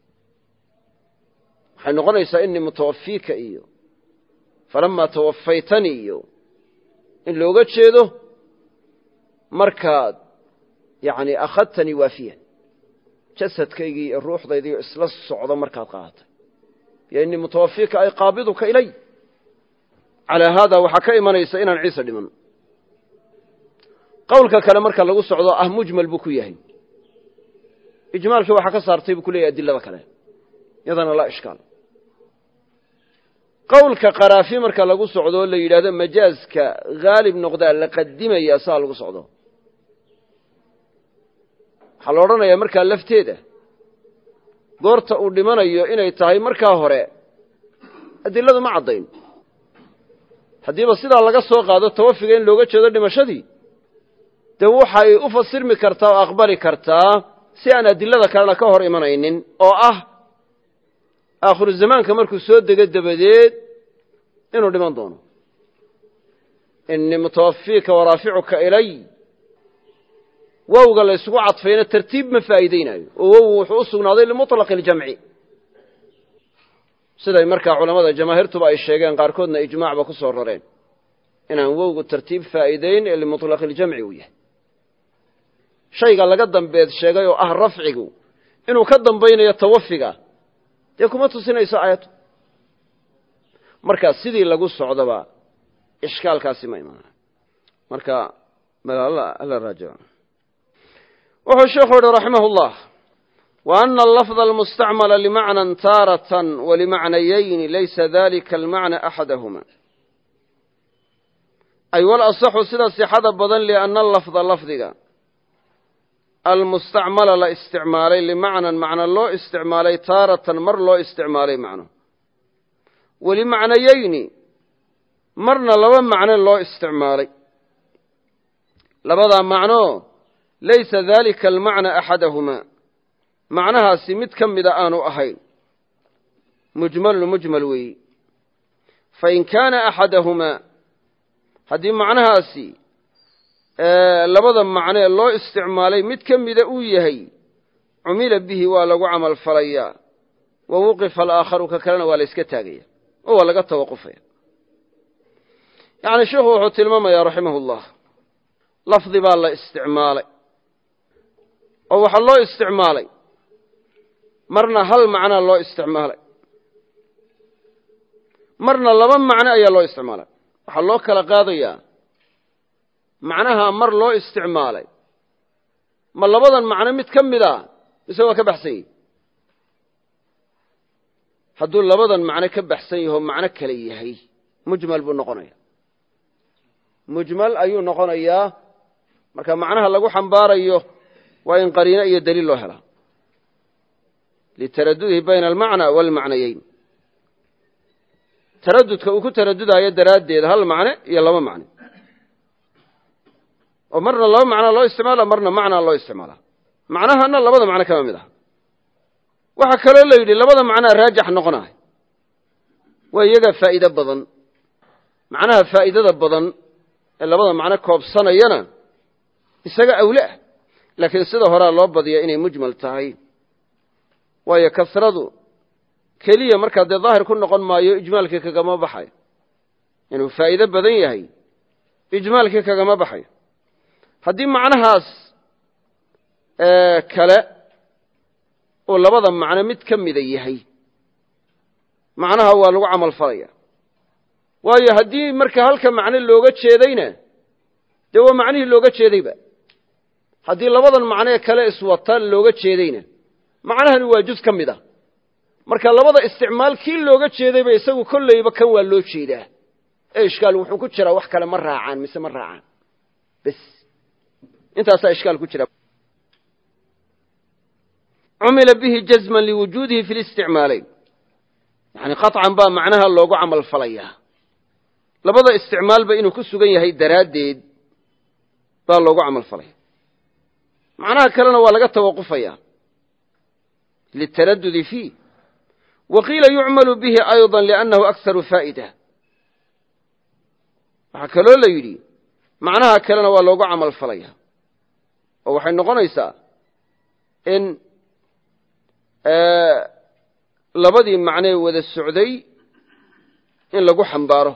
waxay noqonaysaa inii mutawafiika iyo falamaa tawafaytanii iyo in looga jeedo markaad yani akhadtanii waafiyan jasadkaygii iyo ruuxdaydiiyo isla socdo markaad qaadatay yo inii mutawafiika ay qaabiduka ilay calaa haada waxaa ka imanaysa inaan ciise dhiman qowlka kale marka lagu socdo ah mujmal buu ku yahay ijmaalkii waxaa ka saartay buu ku leeyahay adilada kale yadana laa ishkaal qowlka qaraafi marka lagu socdo la yidhaahdo majaaska haalib noqdaa la qadimaya saa lagu socdo waxaa la odhanayaa markaa lafteeda goorta uu dhimanayo inay tahay markaa hore adiladu ma caddayn haddiiba sidaa laga soo qaado tawafiga in looga jeedo dhimashadii dee waxay u fasirmi kartaa oo aqbali kartaa si aan adilada kalena ka hor imanaynin oo ah aakhiru zamaanka markuu soo dego dabadeed inuu dhiman doono inii mutawafiika waraaficuka ilay wowga la isugu cadfayna tartiib ma faa'iideynayo oo wow wuxuu u sugnaaday limuطlaqi اljamci siday markaa culamada jamaahiirtuba ay sheegeen qaarkoodna ijmaacba ku soo rareen inaan wowgu tartiib faa'iideyn ee limuطlaqi اljamci uu yahay shayga laga dambeed sheegay oo ah rafcigu inuu ka dambaynayo tawafiga dee kuma tusinayso aayaddu markaa sidii lagu socdoba ishkaalkaasi ma imaana marka alla raajico wuxuu sheekhu yihi raximah اllah وأن اللفظ المستعمل لمعنى تارة ولمعنيين ليس ذلك المعنى أحدهما أي والأصح سida صحada badan لأن اللفظ لفdiga المستعمل la استعمaalay لمعنى معنى loo استعمaalay تاarة mar loo استعمaalay معنو ولمعنيين marna laba macno loo استعمaalay labadaa macno laysa ذلika المعنى أحadهma macnahaasi mid ka mida aanu ahayn mujmalun mujmal weeyi fain kaana axadahumaa haddii macnahaasi labada macnee loo isticmaalay mid ka mida uu yahay cumila bihi waa lagu camal falayaa wa wuqifa alaakharu ka kalena waa la yska taagaya oo waa laga tawaqufaya yacni sheikhu wuxuu tilmaamayaa raximahu llah lafdi baa la isticmaalay oo waxaa loo isticmaalay marna hal macnaa loo isticmaalay marna laba macno ayaa loo isticmaalay waxaa loo kala qaadayaa macnaha mar loo isticmaalay ma labadan macno mid ka mid a mise waa ka baxsan yahi hadduu labadan macno ka baxsan yaho macno kale yahay mujmal buu noqonaya mujmal ayuu noqonayaa marka macnaha lagu xambaarayo waa in qariino iyo daliil loo helaa litaradudihi bayna almacna waalmacnayeyn taradudka uu ku taradudayo daraaddeed hal macne iyo laba macne oo marna laba macnaa loo isticmaala marna macnaa loo isticmaala macnahana labada macno kama mid ah waxaa kaloo la yidhi labada macnaa raajax noqonahay waa iyaga faa'iido badan macnaha faa'iidada badan ee labada macno koobsanayana isaga awle ah laakiin sida horaa loo badiya inay mujmal tahay waayo kasradu keliya markaa dee daahir ku noqon maayo ijmaalkii kagama baxayo inuu faa'iido badan yahay ijmaalkii kagama baxayo haddii macnahaas kale uu labada macno mid ka mida yahay macnaha waa lagu camal falaya waayo haddii marka halka macno looga jeedayna dee waa macnihii looga jeedayba haddii labadan macnee kale iswata looga jeedayna macnahani waa juz ka mid a marka labada isticmaal kii looga jeedayba isagu kolleyba kan waa loo jeedaa ee ishkaal wuxuu ku jiraa wax kale ma raacaan mise ma raacaan bes intaasaa ishkaal ku jira cumila bihi jazman liwujuudihi fi listicmaalayn yani qaطcan baa macnaha loogu camal falayaa labada isticmaalba inuu ku sugan yahay daraaddeed baa loogu camal falaya macnaha kalena waa laga tawaqufaya liltaraddudi fiih wa qiila yucmalu bihi ayضa liannahu akharu faa'ida waxaa kaloo la yidhi macnaha kalena waa loogu camal falaya oo waxay noqonaysaa in labadii macnee wada socday in lagu xambaaro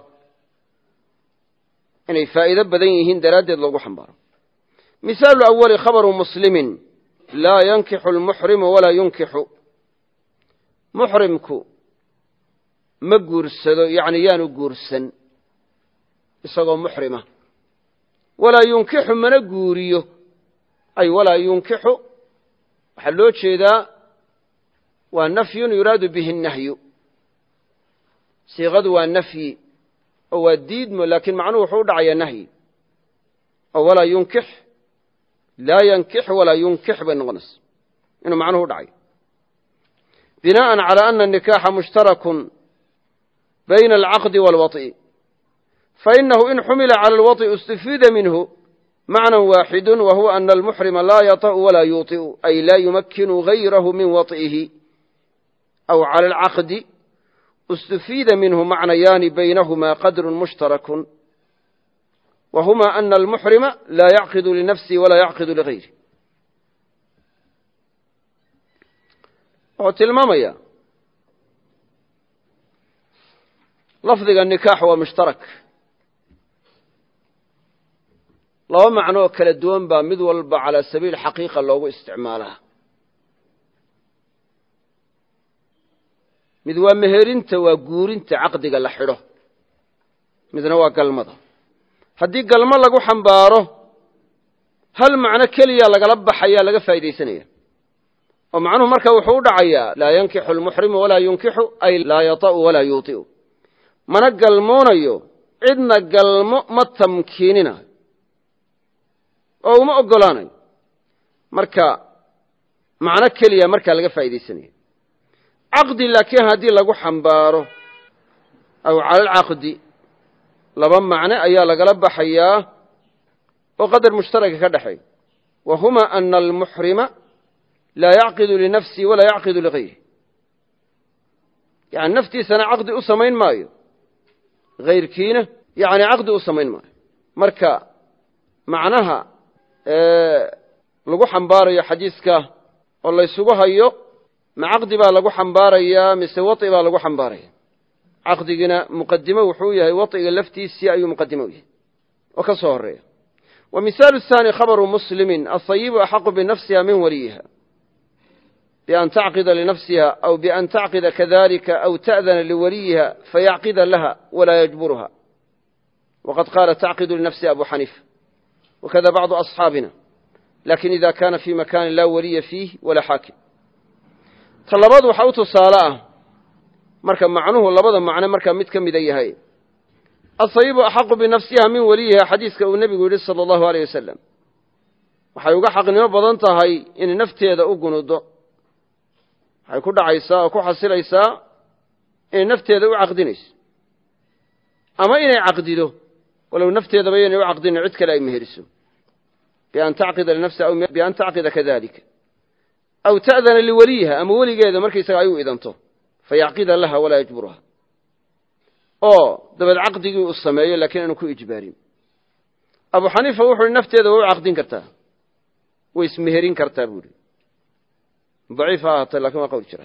inay faa'iido badan yihiin daraaddeed loogu xambaaro misaalu awali khabaru muslimin laa yankixu almuxrimu walaa yunkixu muxrimku ma guursado yacni yaanu guursan isagoo muxrima walaa yunkixu mana guuriyo ay walaa yunkixu waxaa loo jeedaa waa nafyun yuraadu bihi الnahyu siiqadu waa nafyi oo waa diidmo laakiin macnuhu wuxuu u dhacayaa nahyi oo walaa yunkix laa yankix walaa yunkix bay noqonaysa inuu macnuhu u dhacay binaءa calى ana الnikaxa mushtarakun bayna alcaqdi wاlwaط'i fainahu in xumila calى اlwaط'i istufiida minhu macna waaxidu wa huwa ana almuxrima laa yaطأu walaa yuuطi'u ay laa yumakinu gayrahu min waط'ihi aw calى alcaqdi istufiida minhu macnayaani baynahuma qadru mushtarakun wa huma ana almuxrima laa yacqidu linafsihi walaa yacqidu ligayri wuxuu tilmaamaya lafdiga nikaax waa mushtarak laba macno oo kala duwan baa mid walba calaa sabiil xaqiiqa loogu isticmaalaa mid waa meherinta waa guurinta caqdiga la xidho midna waa galmada haddii galmo lagu xambaaro hal macno keliya lagala baxaya laga faa'iidaysanaya oo macnuhu marka wuxuu u dhacayaa laa yankixu almuxrimu walaa yunkixu ay laa yaطa'u walaa yuuطi'u mana galmoonayo cidna galmo ma tamkiininayo oo uma oggolaanayo marka macno keliya markaa laga faa'iidaysanaya caqdi laakiin haddii lagu xambaaro aw cala alcaqdi laba macne ayaa lagala baxayaa oo qadar mushtaraka ka dhexeey wa huma ana almuxrima laa yacqidu linafsihi walaa yacqidu ligayrihi yani naftiisana caqdi u samayn maayo hayrkiina yani caqdi u samayn maayo marka macnaha lagu xambaarayo xadiiska oo laysugu hayo ma caqdi baa lagu xambaarayaa mise waطi baa lagu xambaaraya caqdigina muqadimo wuxuu yahay waطiga laftiisii ayuu muqadimo u yahay oo ka soo horeeya wa misaalu الثaanي khabaru muslimi aلطayibu axaqu binafsiha min waliyiha bian tacqida linafsiha aw bian tacqida kadalika aw ta'dana liwaliyiha fayacqida laha walaa yajburha waqad qaala tacqidu linafsiha abu xaniifa wakada bacdu asxaabina lakin ida kana fi makani laa waliya fiih walaa xaakim ta labaad waxaa u tusaale ah marka macnuhu labada macno markaa mid ka mida yahay asayibu axaqu binafsiha min waliyiha xadiiska uu nebigu yidhi sala allahu aleyh wasalam waxay uga xaqnimo badan tahay inay nafteeda u gunudo waxay ku dhacaysaa oo ku xasilaysaa inay nafteeda u caqdinayso ama inay caqdido walow nafteedaba yaynay u caqdinin cid kale ay meheriso bian tacqida linafsiha aw bian tacqida kadalika aw ta'dana liwaliyiha ama weligeeda markaysaga ay u idanto fayacqida laha walaa yajburha oo dabeed caqdigii uu sameeyo laakiin aanu ku ijbaarin abu xaniifa wuxuu hi nafteeda waa u caqdin kartaa way ismeherin kartaa buu hi daciif ha ahaatay lakin waa qowl jira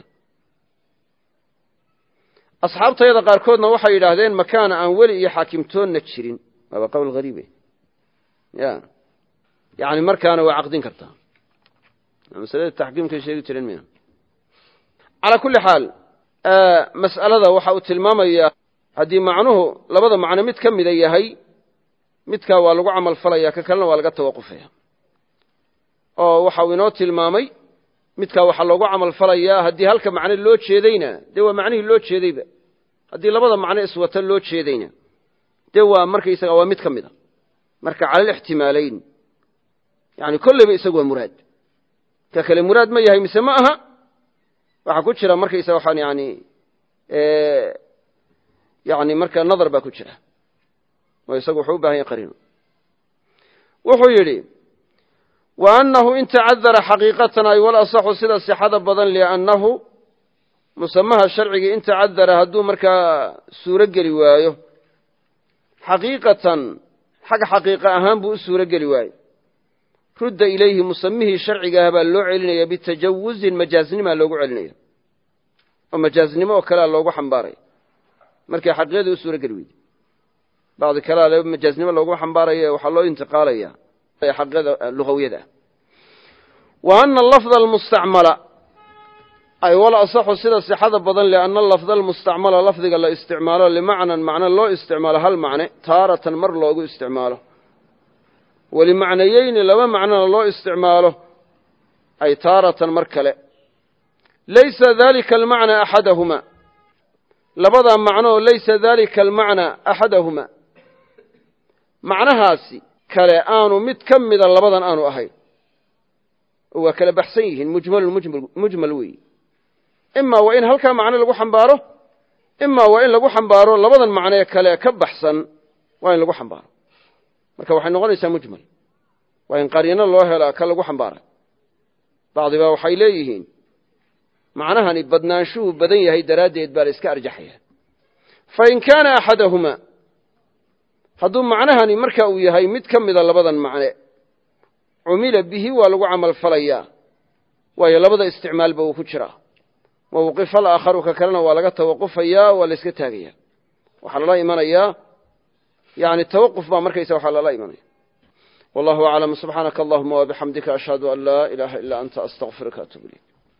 asxaabtayada qaarkoodna waxay yidhaahdeen makaana aan weli iyo xaakimtoonna jirin waaba qowl hariibe yani markaana waa caqdin kartaa masalada taxkiimkay sheegi jireen miya calaa kulli xaal mas'alada waxa uu tilmaamayaa haddii macnuhu labada macno mid ka mida yahay midkaa waa lagu camal falaya ka kalena waa laga tawaqufaya oo waxa uu inoo tilmaamay midkaa waxaa loogu camal falayaa haddii halka macno loo jeedayna dee waa macnihii loo jeedayba haddii labada macno iswata loo jeedayna dee waa markaysaga waa mid ka mida marka cala alixtimaalayn yani kolleyba isagu waa muraad ka kale muraad ma yahay mise ma aha waxaa ku jira markaysaga waxaan yani marka nadar baa ku jira oo isagu wuxuu u bahan yahay qariino wuxuu yidhi wa annahu in tacadara xaqiiqatan ay wal asaxu sida sixada badan liannahu musamaha sharcigii in tacadara hadduu markaa suuro geli waayo xaqiiqatan xag xaqiiqa ahaan buu u suuro geli waayo rudda ilayhi musamihii sharcigaah baa loo celinaya bitajawuzin majaaznima loogu celinaya oo majaaznimo oo kalea loogu xambaaraya markay xaqiiqadii u suuro geli weyday bacdi kalea majaaznimo loogu xambaaraya waxaa loo intiqaalaya xaqiiqada lugawiyada ah wa ana lafda almustacmala ay wal asaxu sida sixada badan lianna lafda almustacmala lafdiga la isticmaalo limacnan macno loo isticmaalo hal macne taaratan mar loogu isticmaalo walimacnayeyni laba macnona loo isticmaalo ay taaratan mar kale laysa dalika almacna axadahuma labadaa macnoo laysa dalika almacna axadahuma macnahaasi kale aanu mid ka mida labadan aanu ahayn oo waa kala baxsan yihiin mujmal weeyi imaa waa in halkaa macno lagu xambaaro imaa waa in lagu xambaaro labadan macnee kale ka baxsan waa in lagu xambaaro marka waxay noqonaysaa mujmal waa in qariino loo helaa ka lagu xambaaray bacdiba waxay leeyihiin macnahani badnaanshuhu badan yahay daraaddeed baa la iska arjaxaya fain kaana axadahumaa hadduu macnahani marka uu yahay mid ka mida labadan macne cumila bihi waa lagu camal falayaa waayo labada isticmaalba uu ku jiraa wawqifa alaakharu ka kalena waa laga tawaqufayaa waa la iska taagaya waxaa lala imanayaa yani tawaquf baa markaysa waxaa lala imanaya wallahu aclam subxaanaka allahuma wabixamdika ashhadu an laa ilaaha ilaa anta astaqfiruka atuub ilayk